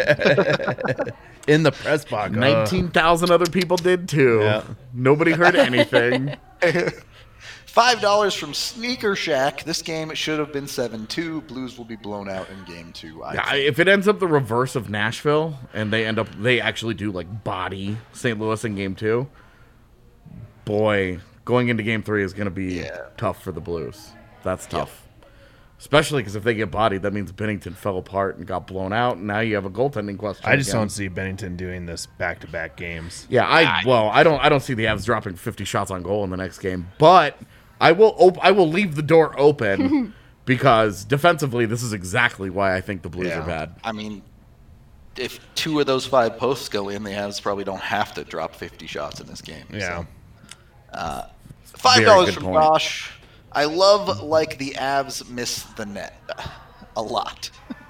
In the press box. 19,000 other people did too. Yeah. Nobody heard anything. $5 from Sneaker Shack. This game should have been 7-2. Blues will be blown out in Game 2. Yeah, if it ends up the reverse of Nashville and they actually do like body St. Louis in Game 2, boy, going into Game 3 is going to be tough for the Blues. That's tough. Especially because if they get bodied, that means Binnington fell apart and got blown out, and now you have a goaltending question. I just again. don't see Bennington doing this back-to-back games. Yeah, I don't see the Avs dropping 50 shots on goal in the next game, but I will leave the door open because defensively, this is exactly why I think the Blues are bad. I mean, if 2 of those 5 posts go in, the Avs probably don't have to drop 50 shots in this game. Yeah. So. Very $5 good from point. Josh. I love like the Avs miss the net. a lot.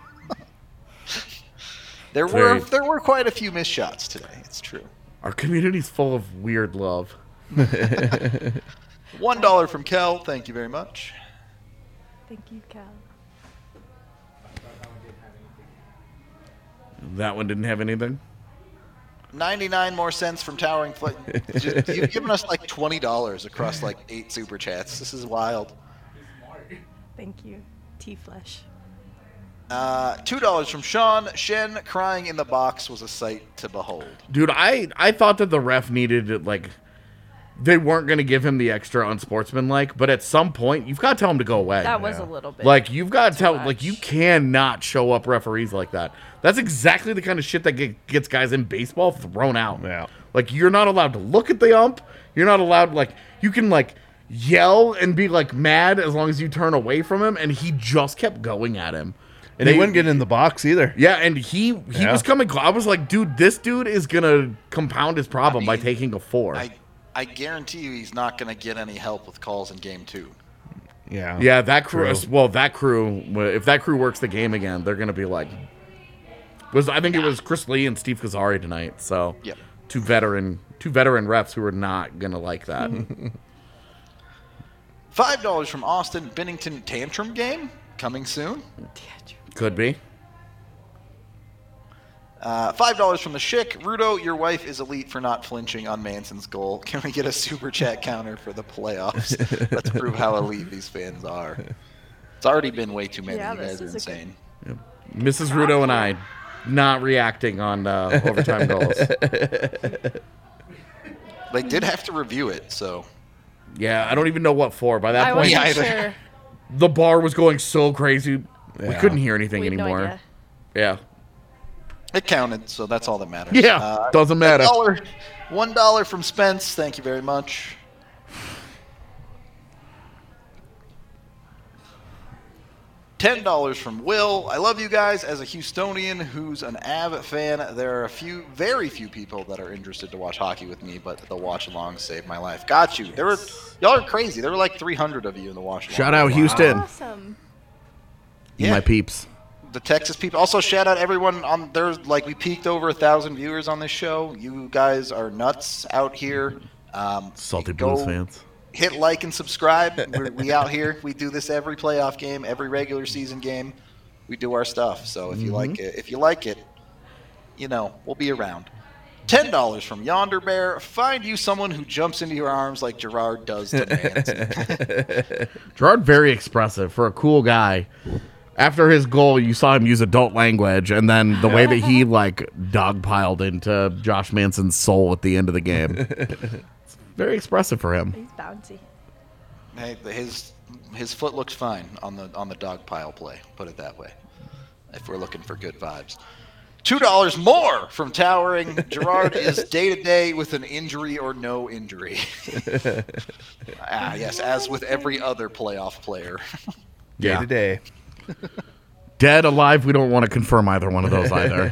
There were quite a few missed shots today. It's true. Our community's full of weird love. $1 from Kel. Thank you very much. Thank you, Cal. That one didn't have anything. 99 more cents from Towering Flight. You've given us like $20 across like 8 super chats. This is wild. Thank you, T-Flesh. $2 from Sean. Shen crying in the box was a sight to behold. Dude, I thought that the ref needed it, like, they weren't going to give him the extra unsportsmanlike, but at some point, you've got to tell him to go away. That was a little bit. Like, you've got to tell, much. like, you cannot show up referees like that. That's exactly the kind of shit that gets guys in baseball thrown out. Yeah. Like, you're not allowed to look at the ump. You're not allowed, like, you can, like, yell and be, like, mad as long as you turn away from him, and he just kept going at him. And he wouldn't get in the box either. Yeah, and he was coming. I was like, dude, this dude is gonna compound his problem by taking a 4. I guarantee you he's not going to get any help with calls in game 2. Yeah. Yeah, that crew. Well, that crew. If that crew works the game again, they're gonna be like. I think it was Chris Lee and Steve Kazari tonight. So Yep. two veteran refs who are not gonna like that. $5 from Austin. Bennington tantrum game coming soon. Could be. $5 from the Schick. Rudo, your wife is elite for not flinching on Manson's goal. Can we get a super chat counter for the playoffs? Let's prove how elite these fans are. It's already been way too many. Yeah, You guys this are is insane. Mrs. Rudo and I not reacting on overtime goals. They did have to review it, so. Yeah, I don't even know what for. By that I point, wasn't sure. the bar was going so crazy, we Yeah. couldn't hear anything We had no anymore. idea. Yeah. It counted, so that's all that matters. Yeah, doesn't matter. $1 from Spence. Thank you very much. $10 from Will. I love you guys. As a Houstonian who's an Av fan, there are very few people that are interested to watch hockey with me, but the watch along saved my life. Got you. Y'all are crazy. There were like 300 of you in the watch along. Shout out Houston. Awesome. Yeah. My peeps. The Texas people. Also, shout out everyone on there's like we peaked over 1,000 viewers on this show. You guys are nuts out here. Salty go Blues fans. Hit like and subscribe. We out here. We do this every playoff game, every regular season game. We do our stuff. So if you like it, you know we'll be around. $10 from Yonder Bear. Find you someone who jumps into your arms like Gerard does to Manson. Gerard, very expressive for a cool guy. After his goal, you saw him use adult language, and then the way that he like dogpiled into Josh Manson's soul at the end of the game. It's very expressive for him. He's bouncy. Hey, his foot looks fine on the dog pile play. Put it that way. If we're looking for good vibes. $2 more from Towering. Gerard is day-to-day with an injury or no injury. Yes, as with every other playoff player. Day to day. Dead, alive, we don't want to confirm either one of those either.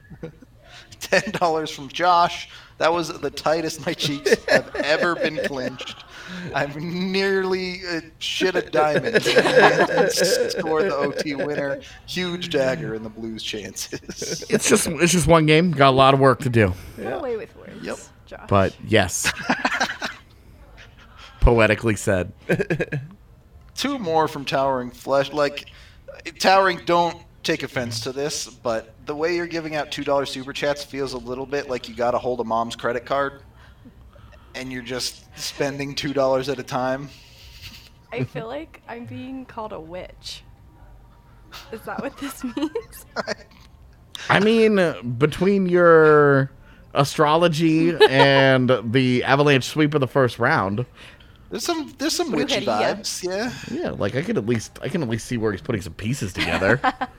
$10 from Josh. That was the tightest my cheeks have ever been clenched. I've nearly shit a diamond. Scored the OT winner. Huge dagger in the Blues' chances. It's just one game. Got a lot of work to do. No way with words. Yep. Josh. But yes. Poetically said. 2 more from Towering Flesh. Like, Towering, don't take offense to this, but the way you're giving out $2 super chats feels a little bit like you got to hold a mom's credit card and you're just spending $2 at a time. I feel like I'm being called a witch. Is that what this means? I mean, between your astrology and the Avalanche sweep of the first round, There's some witchy Brujeria. vibes, yeah. yeah, like I can at least see where he's putting some pieces together.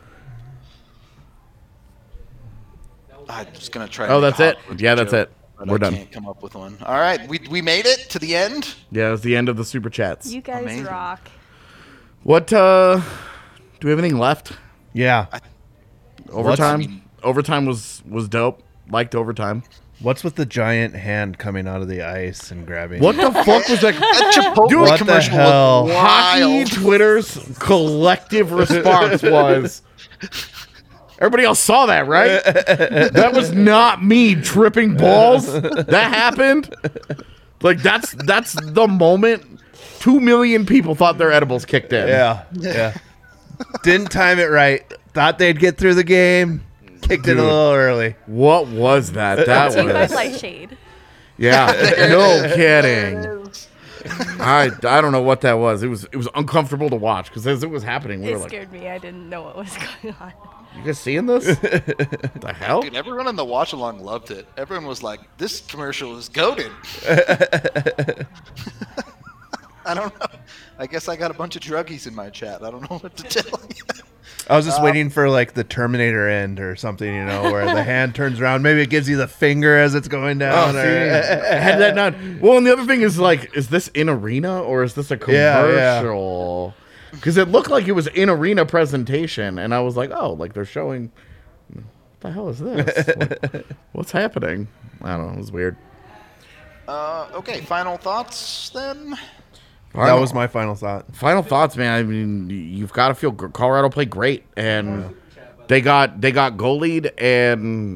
I'm just gonna try. Oh, to make that's a it. Hogwarts Yeah, that's joke, it. but We're I done. Can't come up with one. All right, we made it to the end. Yeah, it was the end of the super chats. You guys Amazing. rock. What do we have anything left? Yeah. Overtime? I mean- Overtime was dope. Liked overtime. What's with the giant hand coming out of the ice and grabbing? What the fuck was that? That Chipotle Dude, what the commercial hell? was Hockey wild. Twitter's collective response was, everybody else saw that, right? That was not me tripping balls. That happened. Like, that's the moment 2 million people thought their edibles kicked in. Yeah. Didn't time it right. Thought they'd get through the game. Kicked it a little early. What was that? That Take my was, light shade. yeah, no kidding. I don't know what that was. It was uncomfortable to watch because as it was happening, we It were like, scared me. I didn't know what was going on. "You guys seeing this? The hell?" Dude, everyone in the watch along loved it. Everyone was like, "This commercial is goated." I don't know. I guess I got a bunch of druggies in my chat. I don't know what to tell you. I was just waiting for like the Terminator end or something, where the hand turns around. Maybe it gives you the finger as it's going down. Had that not. Well, and the other thing is like, is this in arena or is this a commercial? Because it looked like it was in arena presentation, and I was like, oh, like they're showing. What the hell is this? Like, what's happening? I don't know. It was weird. Okay, final thoughts then. That was my final thought. Final thoughts, man. I mean, you've got to feel Colorado played great, and they got goalied, and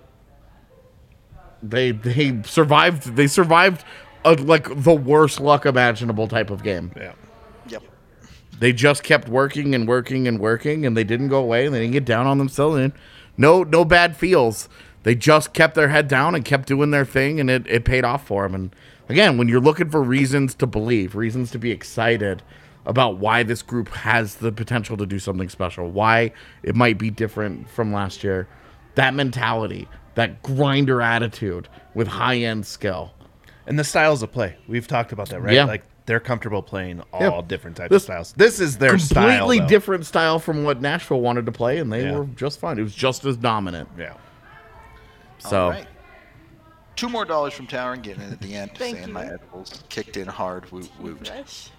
they survived. They survived like the worst luck imaginable type of game. Yeah. Yep. They just kept working and working and working, and they didn't go away, and they didn't get down on themselves. And no bad feels. They just kept their head down and kept doing their thing, and it paid off for them. And again, when you're looking for reasons to believe, reasons to be excited about why this group has the potential to do something special, why it might be different from last year, that mentality, that grinder attitude with high-end skill. And the styles of play. We've talked about that, right? Yeah. Like they're comfortable playing all Yeah. different types This- of styles. This is their style. Completely though. different style from what Nashville wanted to play, and they Yeah. were just fine. It was just as dominant. Yeah. So, All right. $2 more from Tower and getting in at the end. Thank saying you. my edibles kicked in hard. Woot woot. Fresh.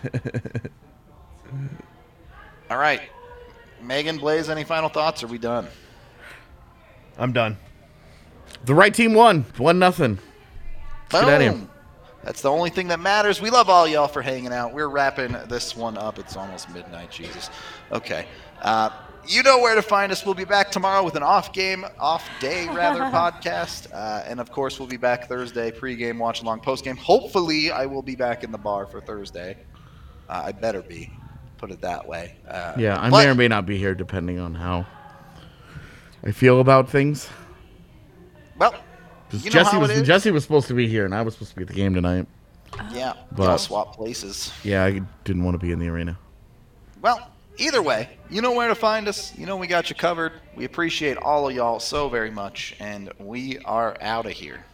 All right. Megan, Blaze, any final thoughts? Are we done? I'm done. the right team won. 1-0. Get outta here. Boom. That's the only thing that matters. We love all y'all for hanging out. We're wrapping this one up. It's almost midnight, Jesus. Okay. You know where to find us. We'll be back tomorrow with an off day podcast. And of course, we'll be back Thursday, pregame, watch along, postgame. Hopefully, I will be back in the bar for Thursday. I better be, put it that way. Yeah, I but- may or may not be here depending on how I feel about things. Well, 'Cause you know how it is. Jesse was supposed to be here, and I was supposed to be at the game tonight. Yeah, But- y'all swap places. Yeah, I didn't want to be in the arena. Well, either way, you know where to find us. You know we got you covered. We appreciate all of y'all so very much, and we are out of here.